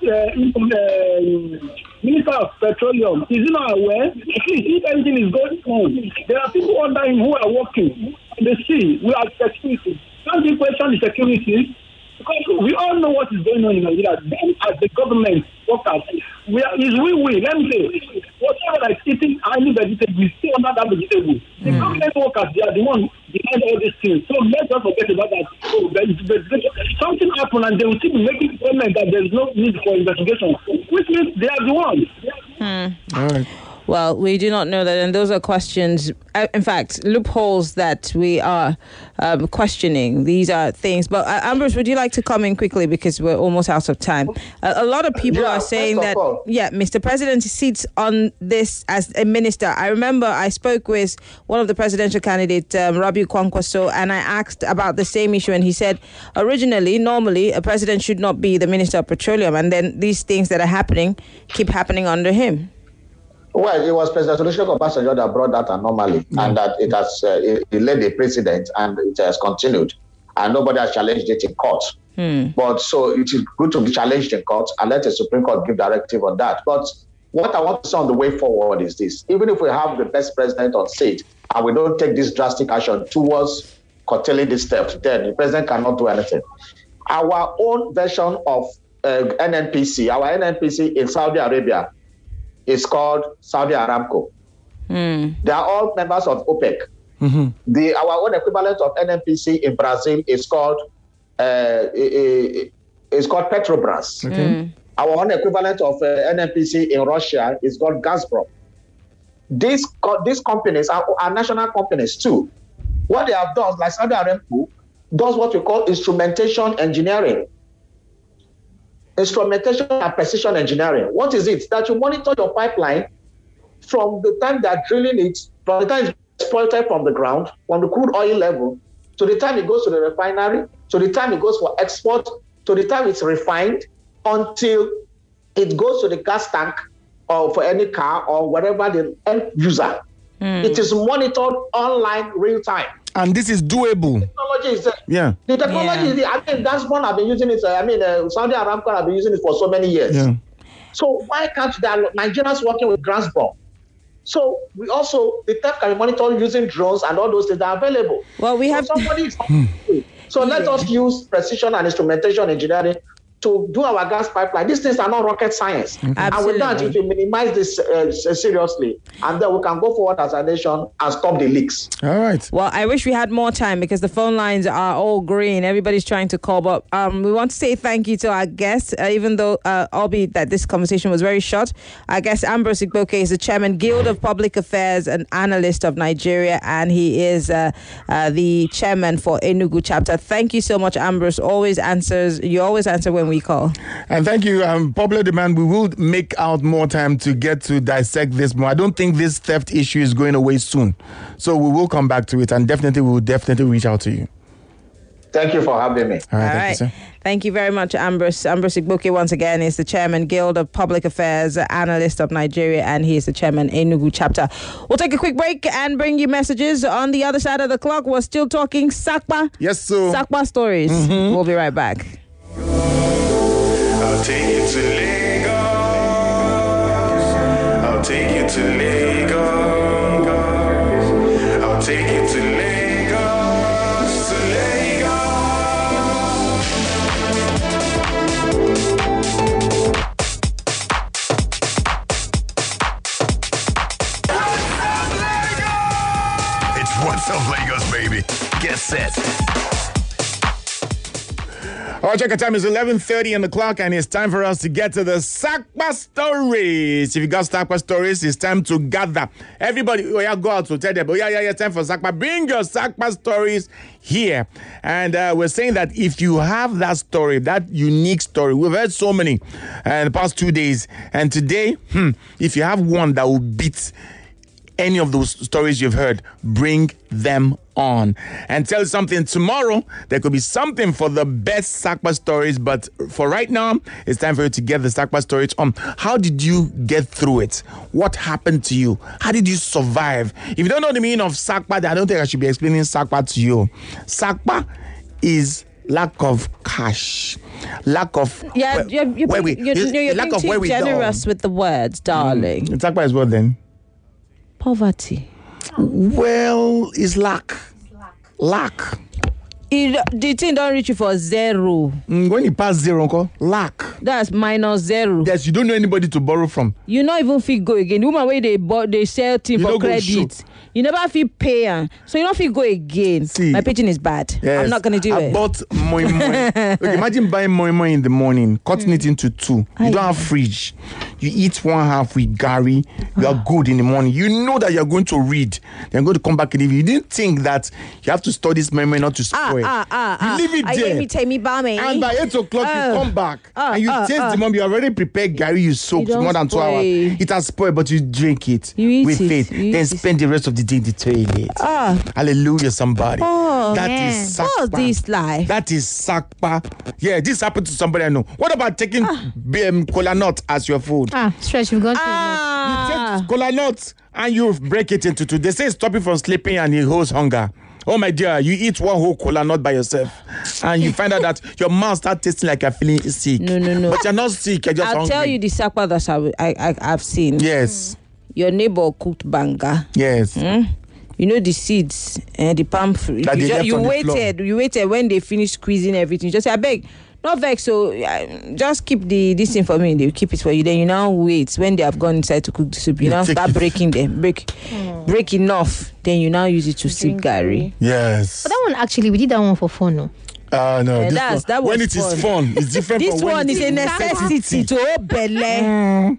Minister of Petroleum, is he not aware? If anything is going on, there are people under him who are working on the sea. We are security. Don't you question the security? Because we all know what is going on in Nigeria. Then, as the government workers, let me say, whatever that is eating any vegetable, we stay under that vegetable. The government workers, they are the ones behind all these things. So let's not forget about that. So something happened and they will still be making comment that there is no need for investigation, which means they are the ones. All right. Well, we do not know that, and those are questions, in fact, loopholes that we are questioning. These are things. But Ambrose, would you like to come in quickly, because we're almost out of time? A lot of people are saying that, Mr. President sits on this as a minister. I remember I spoke with one of the presidential candidates, Rabiu Kwankwaso, and I asked about the same issue, and he said, normally, a president should not be the Minister of Petroleum, and then these things that are happening keep happening under him. Well, it was President Olusegun Obasanjo that brought that anomaly, and that it has it led the precedent, and it has continued, and nobody has challenged it in court. But so it is good to be challenged in court and let the Supreme Court give directive on that. But what I want to say on the way forward is this: even if we have the best president on seat and we don't take this drastic action towards curtailing these steps, then the president cannot do anything. Our own version of NNPC, our NNPC in Saudi Arabia, is called Saudi Aramco. They are all members of OPEC. Our own equivalent of NNPC in Brazil is called Petrobras. Our own equivalent of NNPC in Russia is called Gazprom. These companies are national companies too. What they have done, like Saudi Aramco, does what we call instrumentation engineering. Instrumentation and precision engineering. What is it? That you monitor your pipeline from the time they're drilling it, from the time it's exploited from the ground, from the crude oil level, to the time it goes to the refinery, to the time it goes for export, to the time it's refined, until it goes to the gas tank or for any car or whatever the end user. It is monitored online, real time. And this is doable. Technology is the technology is Gazprom have been using it. Saudi Aramco have been using it for so many years. So why can't Nigerians working with Gazprom? So we also, the theft can be monitored using drones and all those things that are available. Well, we have So let us use precision and instrumentation engineering to do our gas pipeline. These things are not rocket science. And with that, if we minimize this seriously, and then we can go forward as a nation and stop the leaks. All right. Well, I wish we had more time because the phone lines are all green. Everybody's trying to call, but we want to say thank you to our guests, even though, albeit that this conversation was very short. Our guest, Ambrose Igboke, is the chairman, Guild of Public Affairs and Analyst of Nigeria, and he is the chairman for Enugu chapter. Thank you so much, Ambrose. You always answer when we call. And thank you. Popular demand, we will make out more time to get to dissect this more. I don't think this theft issue is going away soon. So we will come back to it, and we will definitely reach out to you. Thank you for having me. All right. Thank you, sir. Thank you very much, Ambrose. Ambrose Igboke, once again, is the chairman, Guild of Public Affairs Analyst of Nigeria, and he is the chairman, Enugu chapter. We'll take a quick break and bring you messages. On the other side of the clock, we're still talking Sakpa. Yes, sir. Sakpa stories. Mm-hmm. We'll be right back. I'll take you to Lagos. I'll take you to Lagos. I'll take you to Lagos, to Lagos. It's What's Up Lagos, baby. Get set. All right, check the time. It's 11:30 on the clock, and it's time for us to get to the Sakpa stories. If you got Sakpa stories, it's time to gather. Everybody, go out to tell them, it's time for Sakpa. Bring your Sakpa stories here. And we're saying that if you have that story, that unique story, we've heard so many in the past 2 days. And today, if you have one that will beat any of those stories you've heard, bring them on. And tell you something, tomorrow there could be something for the best Sakpa stories, but for right now, it's time for you to get the Sakpa stories on. How did you get through it? What happened to you? How did you survive? If you don't know the meaning of Sakpa, I don't think I should be explaining Sakpa to you. Sakpa is lack of cash, lack of you're being too generous with the words, darling. Sakpa is what then? Poverty. Well, it's lack. Lack. The thing don't reach you for zero. When you pass zero, uncle, lack. That's minus zero. Yes, you don't know anybody to borrow from. You not even feel go again. The woman where they sell things for credit. You never feel pay, so you don't feel go again. See, my pitching is bad. Yes, I'm not going to do it. I bought moi moi. Okay, imagine buying moi moi in the morning, cutting it into two. You don't have fridge. You eat one half with Gary. You are good in the morning. You know that you're going to read. Then going to come back in the evening. You didn't think that you have to store this moi moi not to spoil. You leave it there. And by 8 o'clock, you come back. And you taste the mom. You already prepared Gary. You soaked more than 2 hours. It has spoiled, but you drink it with faith. Then spend the rest of the day in the toilet. Hallelujah, somebody. That is Sakpa. What's this life? That is Sakpa. Yeah, this happened to somebody I know. What about taking kola nut as your food? Stretch, you've gone You take kola nut and you break it into two. They say stop it from sleeping and it holds hunger. Oh my dear, you eat one whole kola nut by yourself and you find out that your mouth starts tasting like you're feeling sick. No. But you're not sick, you're just hungry. I'll tell you the Sakpa that I've seen. Yes. Your neighbor cooked banga. Yes. You know the seeds and the palm fruit. You waited when they finished squeezing everything. You just say, I beg, not vex. So just keep this thing for me. They'll keep it for you. Then you now wait when they have gone inside to cook the soup. You now start breaking them. Break enough. Then you now use it to sip Gary. Yes. But that one actually, we did that one for fun, no? No. That was when it is fun, it's different. This from when one is a necessity to obey.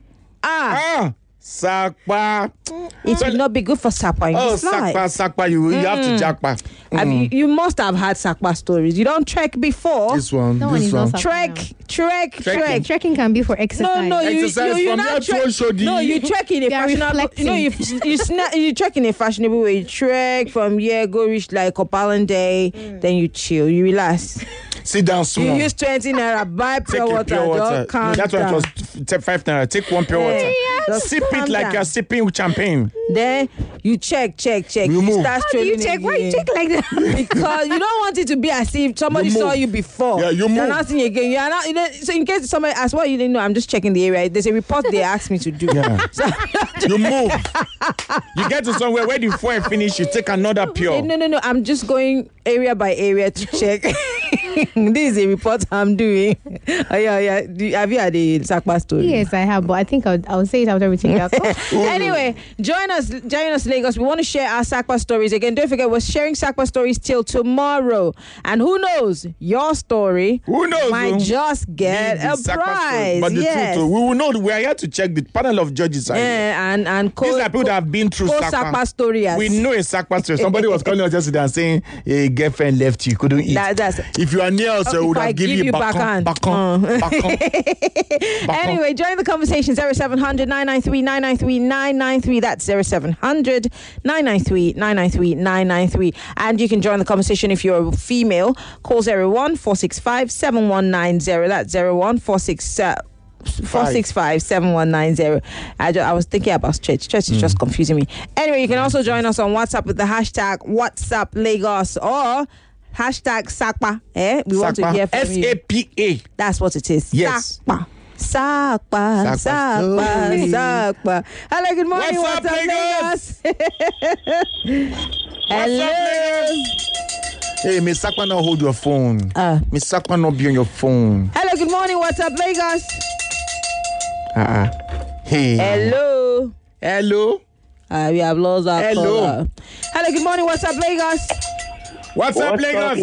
Sakpa. It will not be good for Sakpa in this life. Sakpa, you have to jackpa. You must have had Sakpa stories. You don't trek before. This one. Trek. Trekking can be for exercise. No, exercise you from not trek. No, you trek in a fashionable. You trek in a fashionable way. You trek from here, go reach like Opalan Day, then you chill, you relax. Sit down small. You use 20 naira, buy pure water. That's why it was 5 naira. Take one pure water. Yes. Sip it like you're sipping with champagne. Then you check. You move. Start How do you check? Why you check like that? Because you don't want it to be as if somebody saw you before. Yeah, you move. You're not seeing again. You're not. So in case somebody asks, "What you didn't know?" I'm just checking the area. There's a report they asked me to do. Yeah. So, you move. You get to somewhere where the fuel finish. You take another pure. No. I'm just going area by area to check. This is a report I'm doing. Oh, yeah. Have you had a Sakpa story? Yes, I have, but I think I'll say it after everything else. Anyway, join us, Lagos. We want to share our Sakpa stories. Again, don't forget, we're sharing Sakpa stories till tomorrow. And who knows, your story might just get a prize. But the truth, we will know. We are here to check the panel of judges. And these are people that have been through Sakpa story. We know a Sakpa story. Somebody was calling us yesterday and saying a girlfriend left you, couldn't eat. If you are near us, we would have given you back on. Anyway, join the conversation. 0700 993 993 993. That's 0700 993 993 993. And you can join the conversation if you're a female. Call 01 465 7190. That's 01 465 7190. I was thinking about church. Church is just confusing me. Anyway, you can also join us on WhatsApp with the hashtag WhatsApp Lagos or hashtag Sakpa. We want to hear from you. SAPA. That's what it is. Yes. Sakpa. Hello, good morning. What's up, Lagos? Hello. Hey, Miss Sakpa, now hold your phone. Miss Sakpa, not be on your phone. Hello, good morning. What's up, Lagos? Hey. Hello. We have lost our caller. Hello, good morning. What's up, Lagos? What's up, Lagos?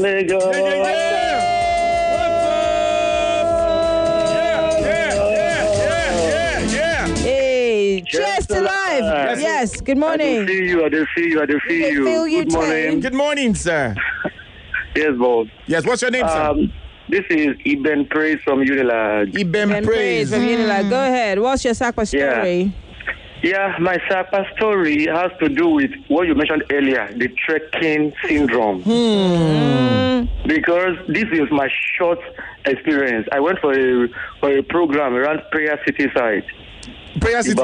Hey, cheers to life. Yes, good morning. I do see you. Good morning. Good morning, sir. Yes, boss. Yes, what's your name, sir? This is Iben Praise from Unilag. Iben Praise from Unilag. Go ahead. What's your Sakpa story? Yeah, my Sakpa story has to do with what you mentioned earlier, the trekking syndrome. Because this is my short experience. I went for a program around Prayer City side. Prayer City,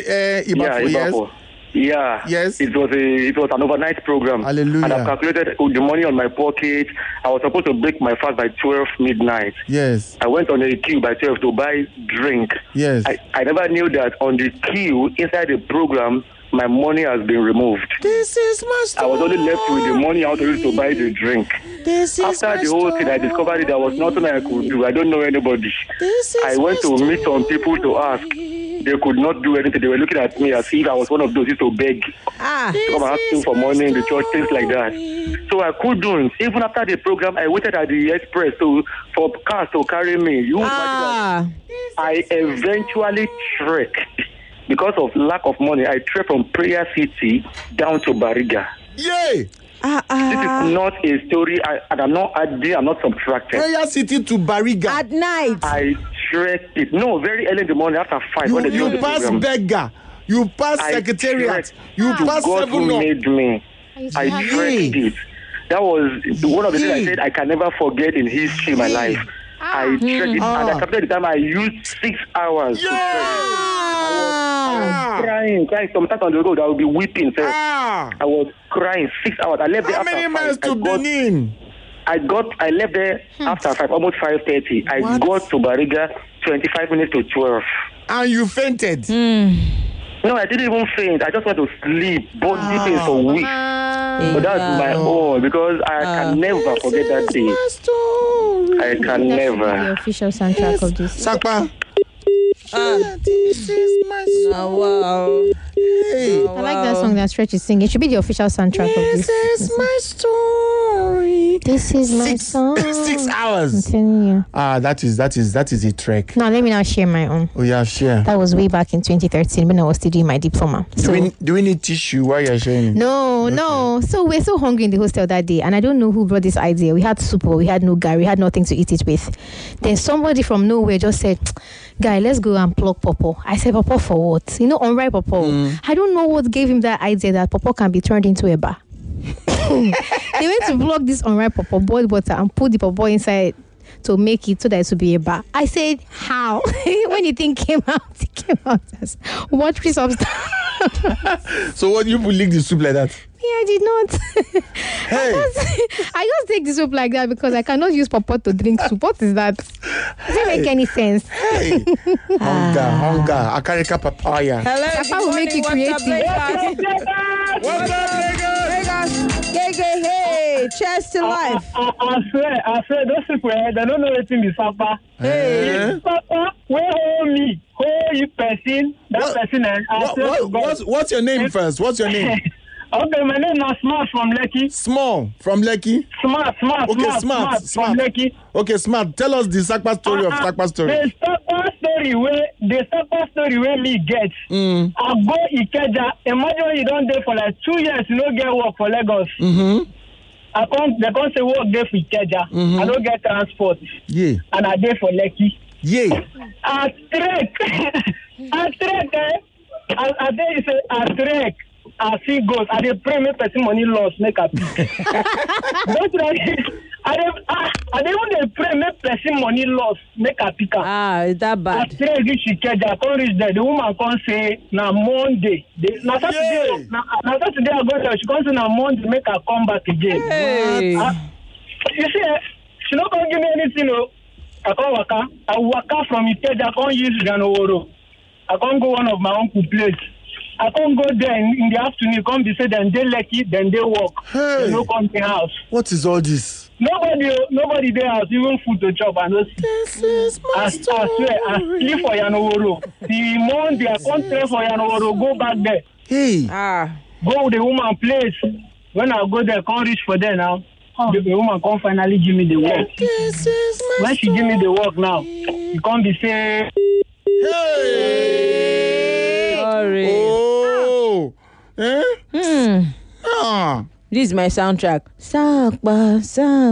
Ibapo. Yeah. Yes. It was an overnight program. Hallelujah. And I calculated the money on my pocket. I was supposed to break my fast by 12 midnight. Yes. I went on a queue by 12 to buy drink. Yes. I never knew that on the queue inside the program, my money has been removed. This is my story. I was only left with the money I was used to buy the drink. After the whole thing, I discovered there was nothing I could do. I don't know anybody. I went to meet some people to ask. They could not do anything. They were looking at me as if I was one of those who used to beg. To come asking for money in the church, things like that. So I couldn't. Even after the program, I waited at the express for cars to carry me. I eventually trekked. Because of lack of money, I trekked from Prayer City down to Bariga. Yay! This is not a story, and I'm not adding, I'm not subtracting. Prayer City to Bariga. At night. I trekked it. No, very early in the morning after 5. You pass Beggar. You pass Secretariat. You pass God who made me. I trekked it. That was one of the things I said I can never forget in history in my life. I trekked it, and I calculated the time I used 6 hours to trek. I was crying. Sometimes on the road I would be weeping. I was crying 6 hours. I left there after 5. How many miles to Benin? I left there after 5, almost 5:30. I got to Bariga 25 minutes to 12. And you fainted? No, I didn't even faint. I just went to sleep, both deep for weeks. But that's my own, because I can never forget that day. I can never. The official soundtrack of this. Sakpa. This is my song. Wow. Hey. I like that song that Stretch is singing. It should be the official soundtrack of this. This is my story. This is my song. 6 hours. I'm telling you. That is a trek. Now let me now share my own. Oh yeah, share. That was way back in 2013 when I was still doing my diploma. Do we need tissue while you're sharing? No. So we're so hungry in the hostel that day, and I don't know who brought this idea. We had soup, we had no gari, we had nothing to eat it with. Then somebody from nowhere just said, "Guy, let's go and pluck pawpaw." I said, "Pawpaw for what? Unripe pawpaw." I don't know what gave him that idea that pawpaw can be turned into a bar. They went to pluck this unripe pawpaw, boiled water, and put the pawpaw inside to make it so that it would be a bar. I said, "How?" When the thing came out, it came out as watery substance. So what, you lick the soup like that? Yeah, I did not. Hey. I just take the soup like that because I cannot use pawpaw to drink soup. What is that? Doesn't make any sense. Hey. Hunger. Akarika papaya. Hello. Papa will make you creative. What's up, Lagos? Lagos. Hey. Cheers to life. I swear, those people, they don't know anything is Sapa. Hey. Sapa, where hold me? Hold you person. That person, I swear to God. What's your name first? What's your name? Okay, my name is Smart from Lekki. Small from Lekki? Smart. Okay, Smart from Lekki. Okay, Smart. Tell us the Sakpa story of Sakpa story. The Sakpa story where me get. I go Ikeja. Imagine you don't there for like 2 years, you don't get work for Lagos. Mm-hmm. They can't say work there for Ikeja. I don't get transport. Yeah. And I there for Lekki. Yeah. I trek. I tell you say I trek. I see ghosts. I dey pray make person money loss make a pick. Don't like I dey even dey pray make person money loss make a pick. Is that bad? I pray reach Ikeja, I come reach there. The woman come say na Monday. Na Saturday. Na Saturday I go there. She come say na Monday make her come back again. Hey. You see, she no come give me anything. I come waka. I waka from Ikeja. I come use Ganoworo. I come go one of my uncle place. I can't go there in the afternoon. Come be say then they lucky, then they walk. Hey. They no come to house. What is all this? Nobody there has even food to chop. I know. This is my story. I swear, I sleep for Yanoworo. The Monday I come train for Yanoworo, go back there. Hey. Go with the woman place. When I go there, can't reach for there now. The woman come finally give me the work. This is my when she give me the work now, you can't be say. Hey. Sorry. Oh. This is my soundtrack. Sakpa.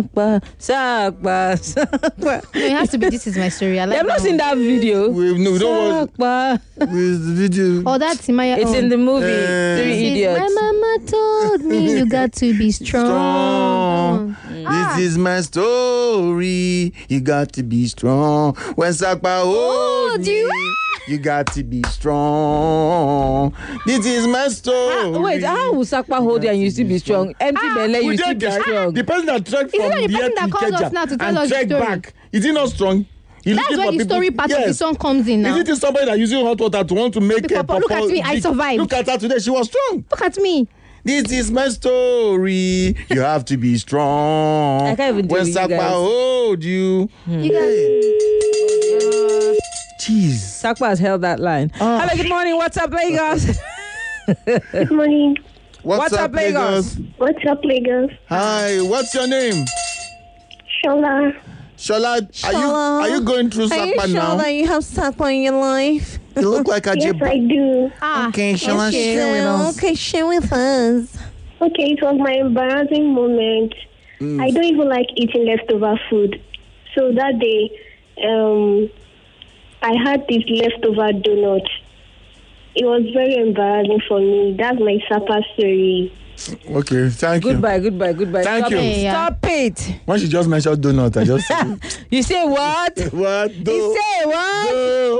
No, it has to be This Is My Story. I like I've not seen that video. We don't watch. With the video. Oh, that's Timaya. It's in the movie Three Idiots. My mama told me you got to be strong. This is my story. You got to be strong. When Sakpa holds me, you got to be strong. This is my story. Wait, how will Sakpa hold you and you still be strong? Empty belly, you still be strong. The person that trekked from the person that calls us now to tell us the trekked story? back, is he not strong? That's where the story part of the song comes in now. Is it somebody that using hot water to want to make a Look at me, I survived. Look at her today, she was strong. Look at me. This is my story. You have to be strong. I can't even do when it, Sakpa hold you. You guys. Jeez. Sakpa has held that line. Hello, good morning. What's up, Lagos? Good morning. What's up, Lagos? What's up, Lagos? Hi, what's your name? Shola. Shola, are you going through Sakpa now? Are you sure that you have Sakpa in your life? You look like a Yes, I do. Okay, Shola, share with us. Okay, share with us. Okay, it was my embarrassing moment. I don't even like eating leftover food. So that day, I had this leftover donut. It was very embarrassing for me. That's my Sapa story. Okay, thank you. Goodbye. Thank Stop you. It. Stop it. When she just mentioned donut, I just... You say what? What? You say what?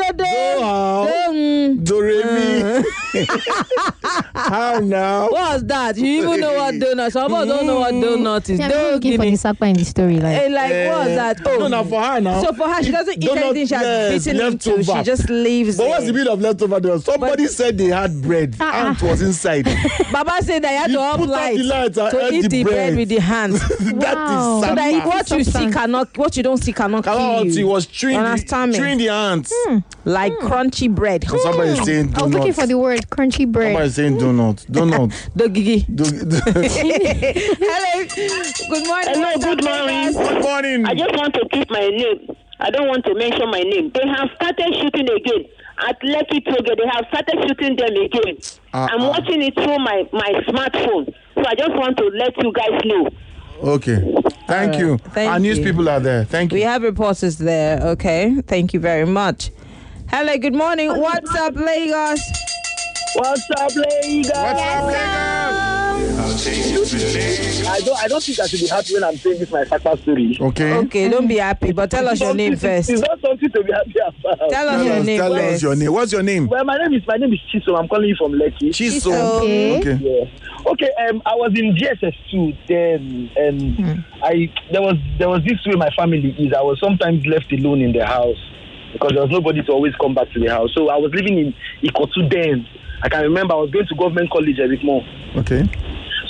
Do re mi. How now? What's that? You even know what donut? Some of us don't know what donut is. Yeah, I'm looking for the Sakpa in the story. What's that? No, not for her now. So for her, she doesn't eat anything she has bitten into. She just leaves But what's the meaning of leftover donut? Somebody said they had bread. Ant was inside. Baba said that you had to off light to eat the bread with the hands. That is so that what you see cannot, what you don't see cannot kill you. He was chewing the ants. Like crunchy bread. So somebody is saying donut. I was looking for the word crunchy bread. Somebody is saying donut. Dogigi. Hello. Good morning. Hello, good morning. Good morning. I just want to keep my name. I don't want to mention my name. They have started shooting again. At Lekki Toge, they have started shooting them again. I'm watching it through my smartphone. So I just want to let you guys know. Okay. Thank you. Our news people are there. Thank you. We have reporters there. Okay. Thank you very much. Hello, good morning. What's up, Lagos? What's up, Lagos? I don't think I should be happy when I'm saying this my Sakpa story. Okay, don't be happy, but tell us your name first. It's not something to be happy about. Tell us your name first. Tell us your name. What's your name? Well, my name is Chisom. I'm calling you from Lekki. Chisom. Okay. Yeah. Okay. I was in GSS2 then, and there was this way my family is. I was sometimes left alone in the house because there was nobody to always come back to the house. So I was living in Ikotu then. I can remember I was going to government college every month. Okay. So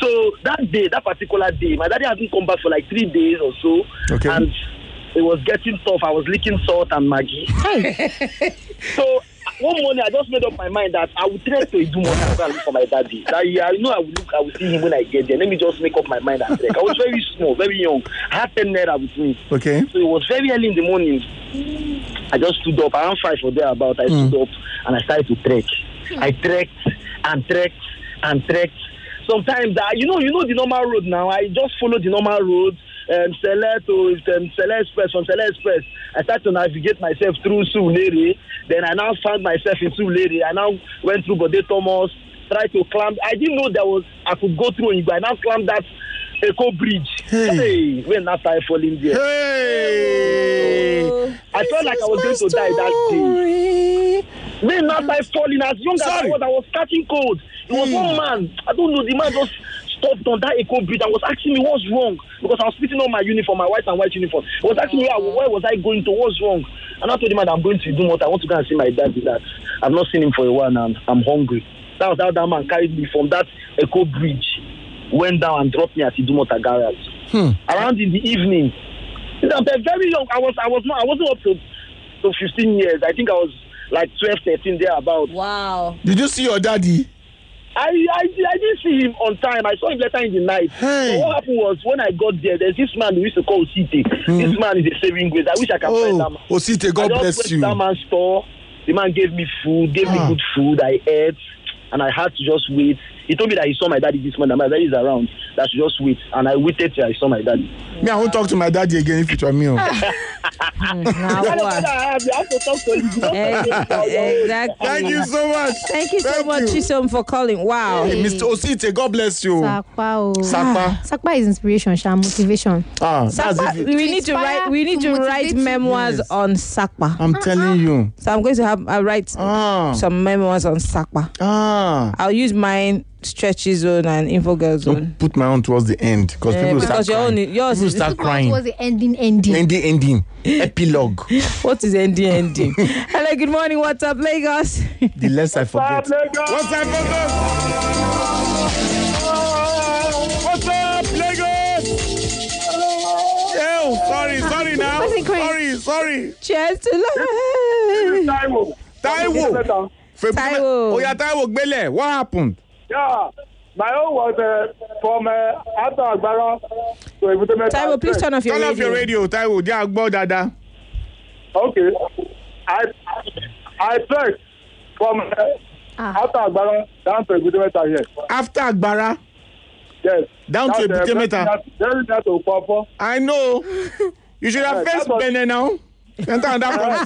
So that particular day, my daddy hadn't come back for like 3 days or so. Okay. And it was getting tough. I was licking salt and Maggi. So one morning, I just made up my mind that I would try to do more and look for my daddy. That I know I will see him when I get there. Let me just make up my mind and trek. I was very small, very young. I had 10 naira with me. Okay. So it was very early in the morning. I just stood up. Around 5 or thereabout, I stood up and I started to trek. I trekked and trekked and trekked. Sometimes, you know the normal road now. I just follow the normal road. Sele to Sele Express. From Sele Express, I started to navigate myself through Surulere. Then I now found myself in Surulere. I now went through Bode Thomas, tried to climb. I didn't know I could go through Igbo. I now climbed that Eco Bridge. Hey, when after I fall in there. Hey! I felt like I was going to die that day. When after I fall in, as young as I was catching cold. It was one man. I don't know, the man just stopped on that Eco Bridge and was asking me what's wrong, because I was putting on my uniform, my white and white uniform. He was asking me where was I going to, what's wrong. And I told him that I'm going to do what I want to go and see my daddy. That I've not seen him for a while now. I'm hungry. That was how that man carried me from that Eco Bridge, went down and dropped me at Idumota garage. Around in the evening, I'm very young. I wasn't up to 15 years. I think I was like 12, 13 there about. Wow. Did you see your daddy? I didn't see him on time. I saw him later in the night. Hey. So what happened was, when I got there, there's this man we used to call Osite. This man is a saving grace. I wish I can find that man. Osite, God bless you. That man's store. The man gave me food, gave me good food. I ate, and I had to just wait. He told me that he saw my daddy this morning. My daddy is around. That I should just wait. And I waited till I saw my daddy. Me, I won't talk to my daddy again if it were me. Now what? I have to talk to you. Exactly. Thank you so much. Thank you so much, Chisom, for calling. Wow. Hey, Mr. Osite, God bless you. Sakpa is inspiration, motivation. We need to write memoirs on Sakpa. I'm telling you. So I'm going to write some memoirs on Sakpa. I'll use mine, Stretchy Zone and Info Girl Zone. Don't put my own towards the end, because people start crying. Yours people start crying. Towards the ending. Ending. Epilogue. What is ending? Hello, good morning. What's up, Lagos? The less I forget. What's up, Lagos? What's up, Lagos? Oh, sorry now. Sorry. Cheers to life. Taiwo. Oh yeah, Taiwo Gbele. What happened? Yeah, my own was from Ata Agbara to Ebuteme. Taiwo, please turn off your radio. Turn off your radio, Taiwo. Yeah, Agbo Dada. Okay. I trekked from Ata Agbara down to Ebuteme here. After Agbara? Yes. Down to Ebuteme. Very near to Papa. I know. You should have faced Bene now. That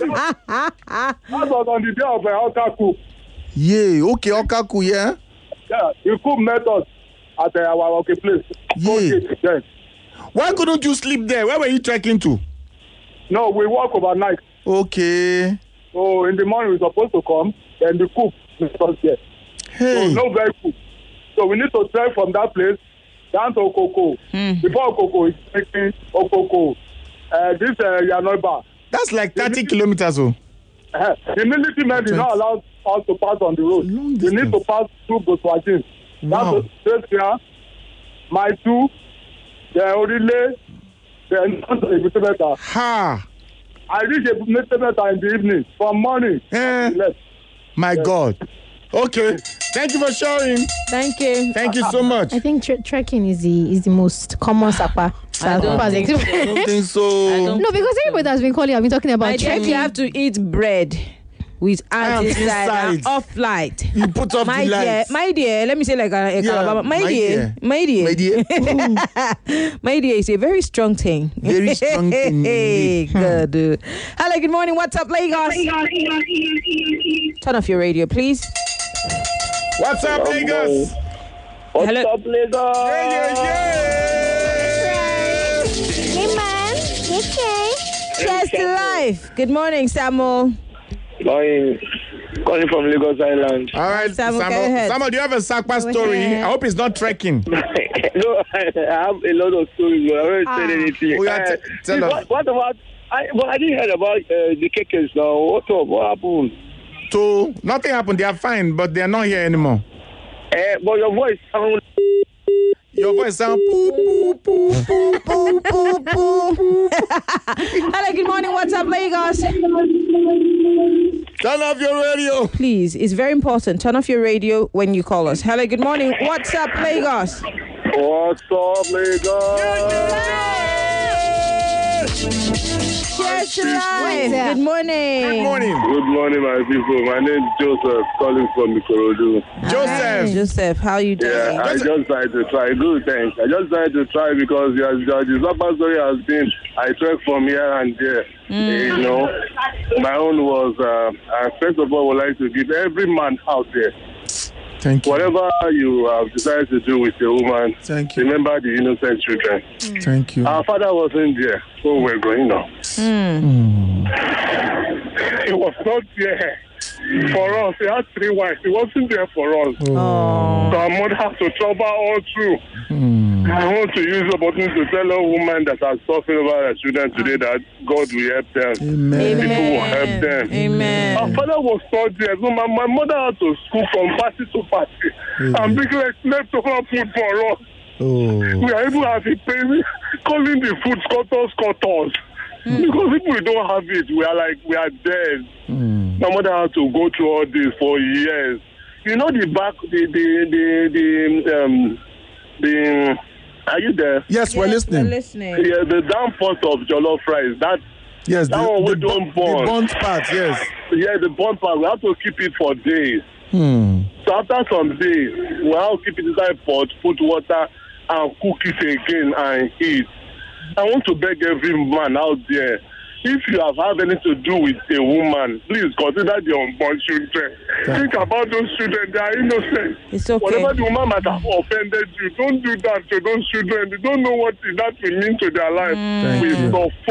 was on the day of Okaku. Yeah, okay, Okaku, yeah. Yeah, the coup met us at our place. Yeah. Why couldn't you sleep there? Where were you trekking to? No, we walk overnight. Okay. So in the morning we're supposed to come, and the coup met us there. Hey. So no vehicle. So we need to trek from that place down to Okoko. Before Okoko, it's taking Okoko. This Yanoiba. That's like 30 kilometers. The military men did not allow us to pass on the road. We need to pass through Boswajin. Wow. That's here. My two, the Orile, the Ebuteme. Ha! I reached Ebuteme in the evening from morning. My God. Okay. Thank you for sharing. Thank you. Thank you so much. I think trekking is the most common Sakpa. I don't think so. No, because everybody has been calling. I've been talking about trekking. You have to eat bread with ants inside and off light. You put off the lights. My dear, let me say like a Calabar. My dear. My dear is a very strong thing. Very strong thing. Hey, good. Hello, good morning. What's up, Lagos? Turn off your radio, please. What's up, Lagos? What's up, Lagos? Hey, man. Okay. Cheers to life. Good morning, Samuel. Morning. Calling from Lagos Island. All right, Samuel, do you have a Sakpa story? I hope it's not trekking. No, I have a lot of stories, but I haven't said anything. Tell us. What about... I didn't hear about the Kekes now. What happened? Nothing happened. They are fine, but they are not here anymore. But your voice sounds... Your voice sound poo, poo, poo, poo, poo, poo, poo. Hello, good morning. What's up, Lagos? Turn off your radio. Please, it's very important. Turn off your radio when you call us. Hello, good morning. What's up, Lagos? What's up, Lagos? Cheers to life. Good morning. Good morning. Good morning, my people. My name is Joseph, calling from Ikorodu. Joseph. Joseph, how you doing? Yeah, I just tried to try. Good, thanks. I just tried to try because the Zappa story has been, I track from here and there. You know, my own was, first of all, I would like to give every man out there, thank you. Whatever you have decided to do with a woman, thank you. Remember the innocent children. Thank you. Our father wasn't there, so we're going now. He was not there for us. He had 3 wives. He wasn't there for us. So our mother has to trouble all through. I want to use the opportunity to tell a woman that has suffered over her children today that God will help them. Amen. People will help them. Amen. Our father was not there. So my mother had to school from party to party. And big left over food for us. We are able to have it calling the food scotters. Because if we don't have it, we are dead. My mother had to go through all this for years. You know are you there? Yes, we're listening. Yeah, the downfall of jollof rice. That one we don't burn. The burnt part, yes. Yeah, the burnt part. We have to keep it for days. So after some days, we have to keep it inside pot, put water, and cook it again and eat. I want to beg every man out there, if you have had anything to do with a woman, please consider the unborn children. Think about those children. They are innocent. It's okay. Whatever the woman might have offended you, don't do that to those children. They don't know what that will mean to their life. We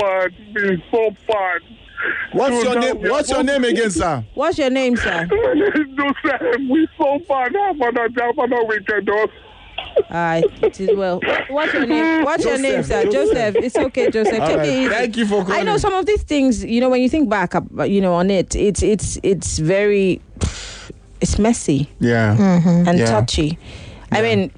suffered. What's your name? What's your name again, sir? What's your name, sir? Joseph. We suffered. Our father wicked us. It is well. What's your name? What's your name, sir? Joseph. It's okay, Joseph. Take it easy. Thank you for calling. I know some of these things, when you think back, on it, it's very, it's messy. Yeah. And touchy. I mean,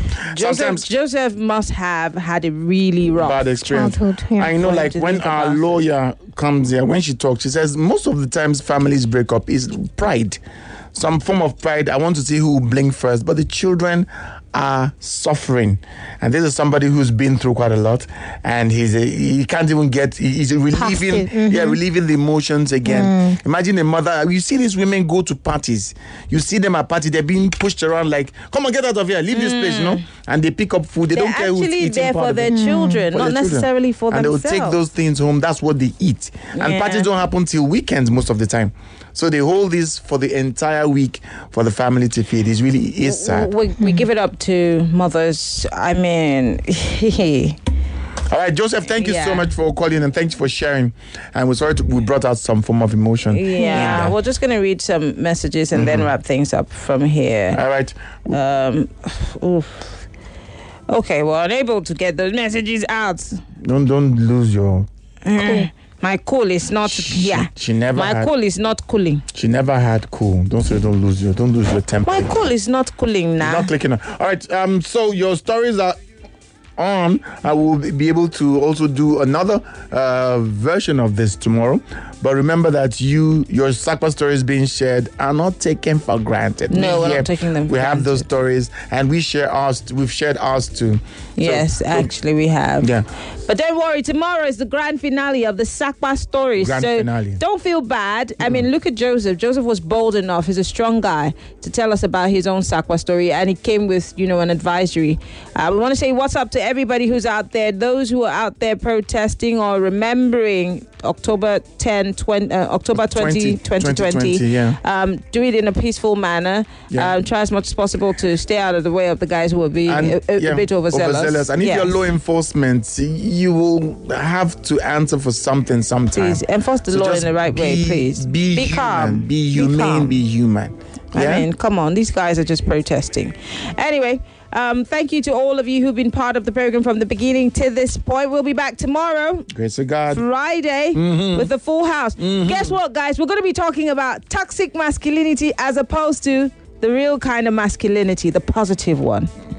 Joseph must have had a really rough bad experience. I know, like when our lawyer comes here, when she talks, she says most of the times families break up is pride. Some form of pride. I want to see who will blink first, but the children are suffering, and this is somebody who's been through quite a lot, and he can't even he's relieving relieving the emotions again. Imagine a mother. You see these women go to parties, you see them at parties, they're being pushed around like, come on, get out of here, leave this place, and they pick up food. They don't care who's eating. They're actually there for their children, not necessarily for themselves. And they will take those things home. That's what they eat. And parties don't happen till weekends most of the time. So they hold this for the entire week for the family to feed. It really is sad. We give it up to mothers. I mean, all right, Joseph, thank you so much for calling and thanks for sharing. And we're sorry we brought out some form of emotion. Yeah, we're just going to read some messages and then wrap things up from here. All right. Okay, we're unable to get those messages out. Don't lose your... My cool is not She never. My cool is not cooling. She never had cool. Don't lose your temper. My cool is not cooling now. Not clicking on. All right. So your stories are on. I will be able to also do another version of this tomorrow. But remember that your Sakpa stories being shared are not taken for granted. No, we're not taking them for granted. have those stories and we share ours. We've shared ours too. Yes, actually we have. Yeah. But don't worry, tomorrow is the grand finale of the Sakpa stories. Finale. Don't feel bad. I mean, look at Joseph. Joseph was bold enough. He's a strong guy to tell us about his own Sakpa story, and he came with, an advisory. We want to say what's up to everybody who's out there, those who are out there protesting or remembering October 2020. Do it in a peaceful manner. Try as much as possible to stay out of the way of the guys who are being a bit overzealous. And if you're law enforcement, you will have to answer for something sometime. Please enforce the law in the right way, please. Be calm. Be humane. Be human. I mean, come on. These guys are just protesting. Anyway, thank you to all of you who've been part of the program from the beginning to this point. We'll be back tomorrow. Grace of God. Friday with the full house. Guess what, guys? We're going to be talking about toxic masculinity as opposed to the real kind of masculinity, the positive one.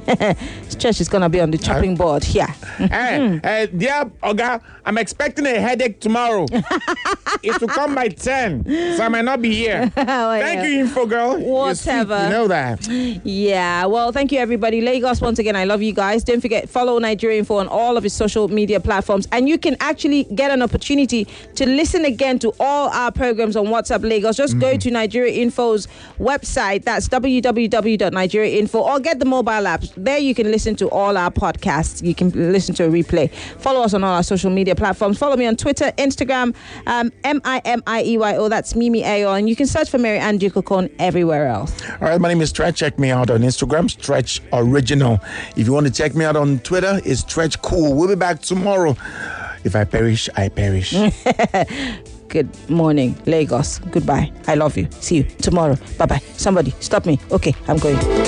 Church is gonna be on the chopping board here. Hey, dear Oga, I'm expecting a headache tomorrow. It will come by 10, so I might not be here. Thank you, Info Girl. Whatever. You know that. Yeah, well, thank you, everybody. Lagos, once again, I love you guys. Don't forget, follow Nigeria Info on all of his social media platforms, and you can actually get an opportunity to listen again to all our programs on WhatsApp Lagos. Just go to Nigeria Info's website. That's www.nigeriainfo, or get the mobile app. There you can listen to all our podcasts. You can listen to a replay. Follow us on all our social media platforms. Follow me on Twitter, Instagram, MIMIEYO. That's Mimi Ayo. And you can search for Mary Ann Dukokon everywhere else. All right, my name is Stretch. Check me out on Instagram, Stretch Original. If you want to check me out on Twitter, it's Stretch Cool. We'll be back tomorrow. If I perish, I perish. Good morning, Lagos. Goodbye. I love you. See you tomorrow. Bye-bye. Somebody stop me. Okay, I'm going.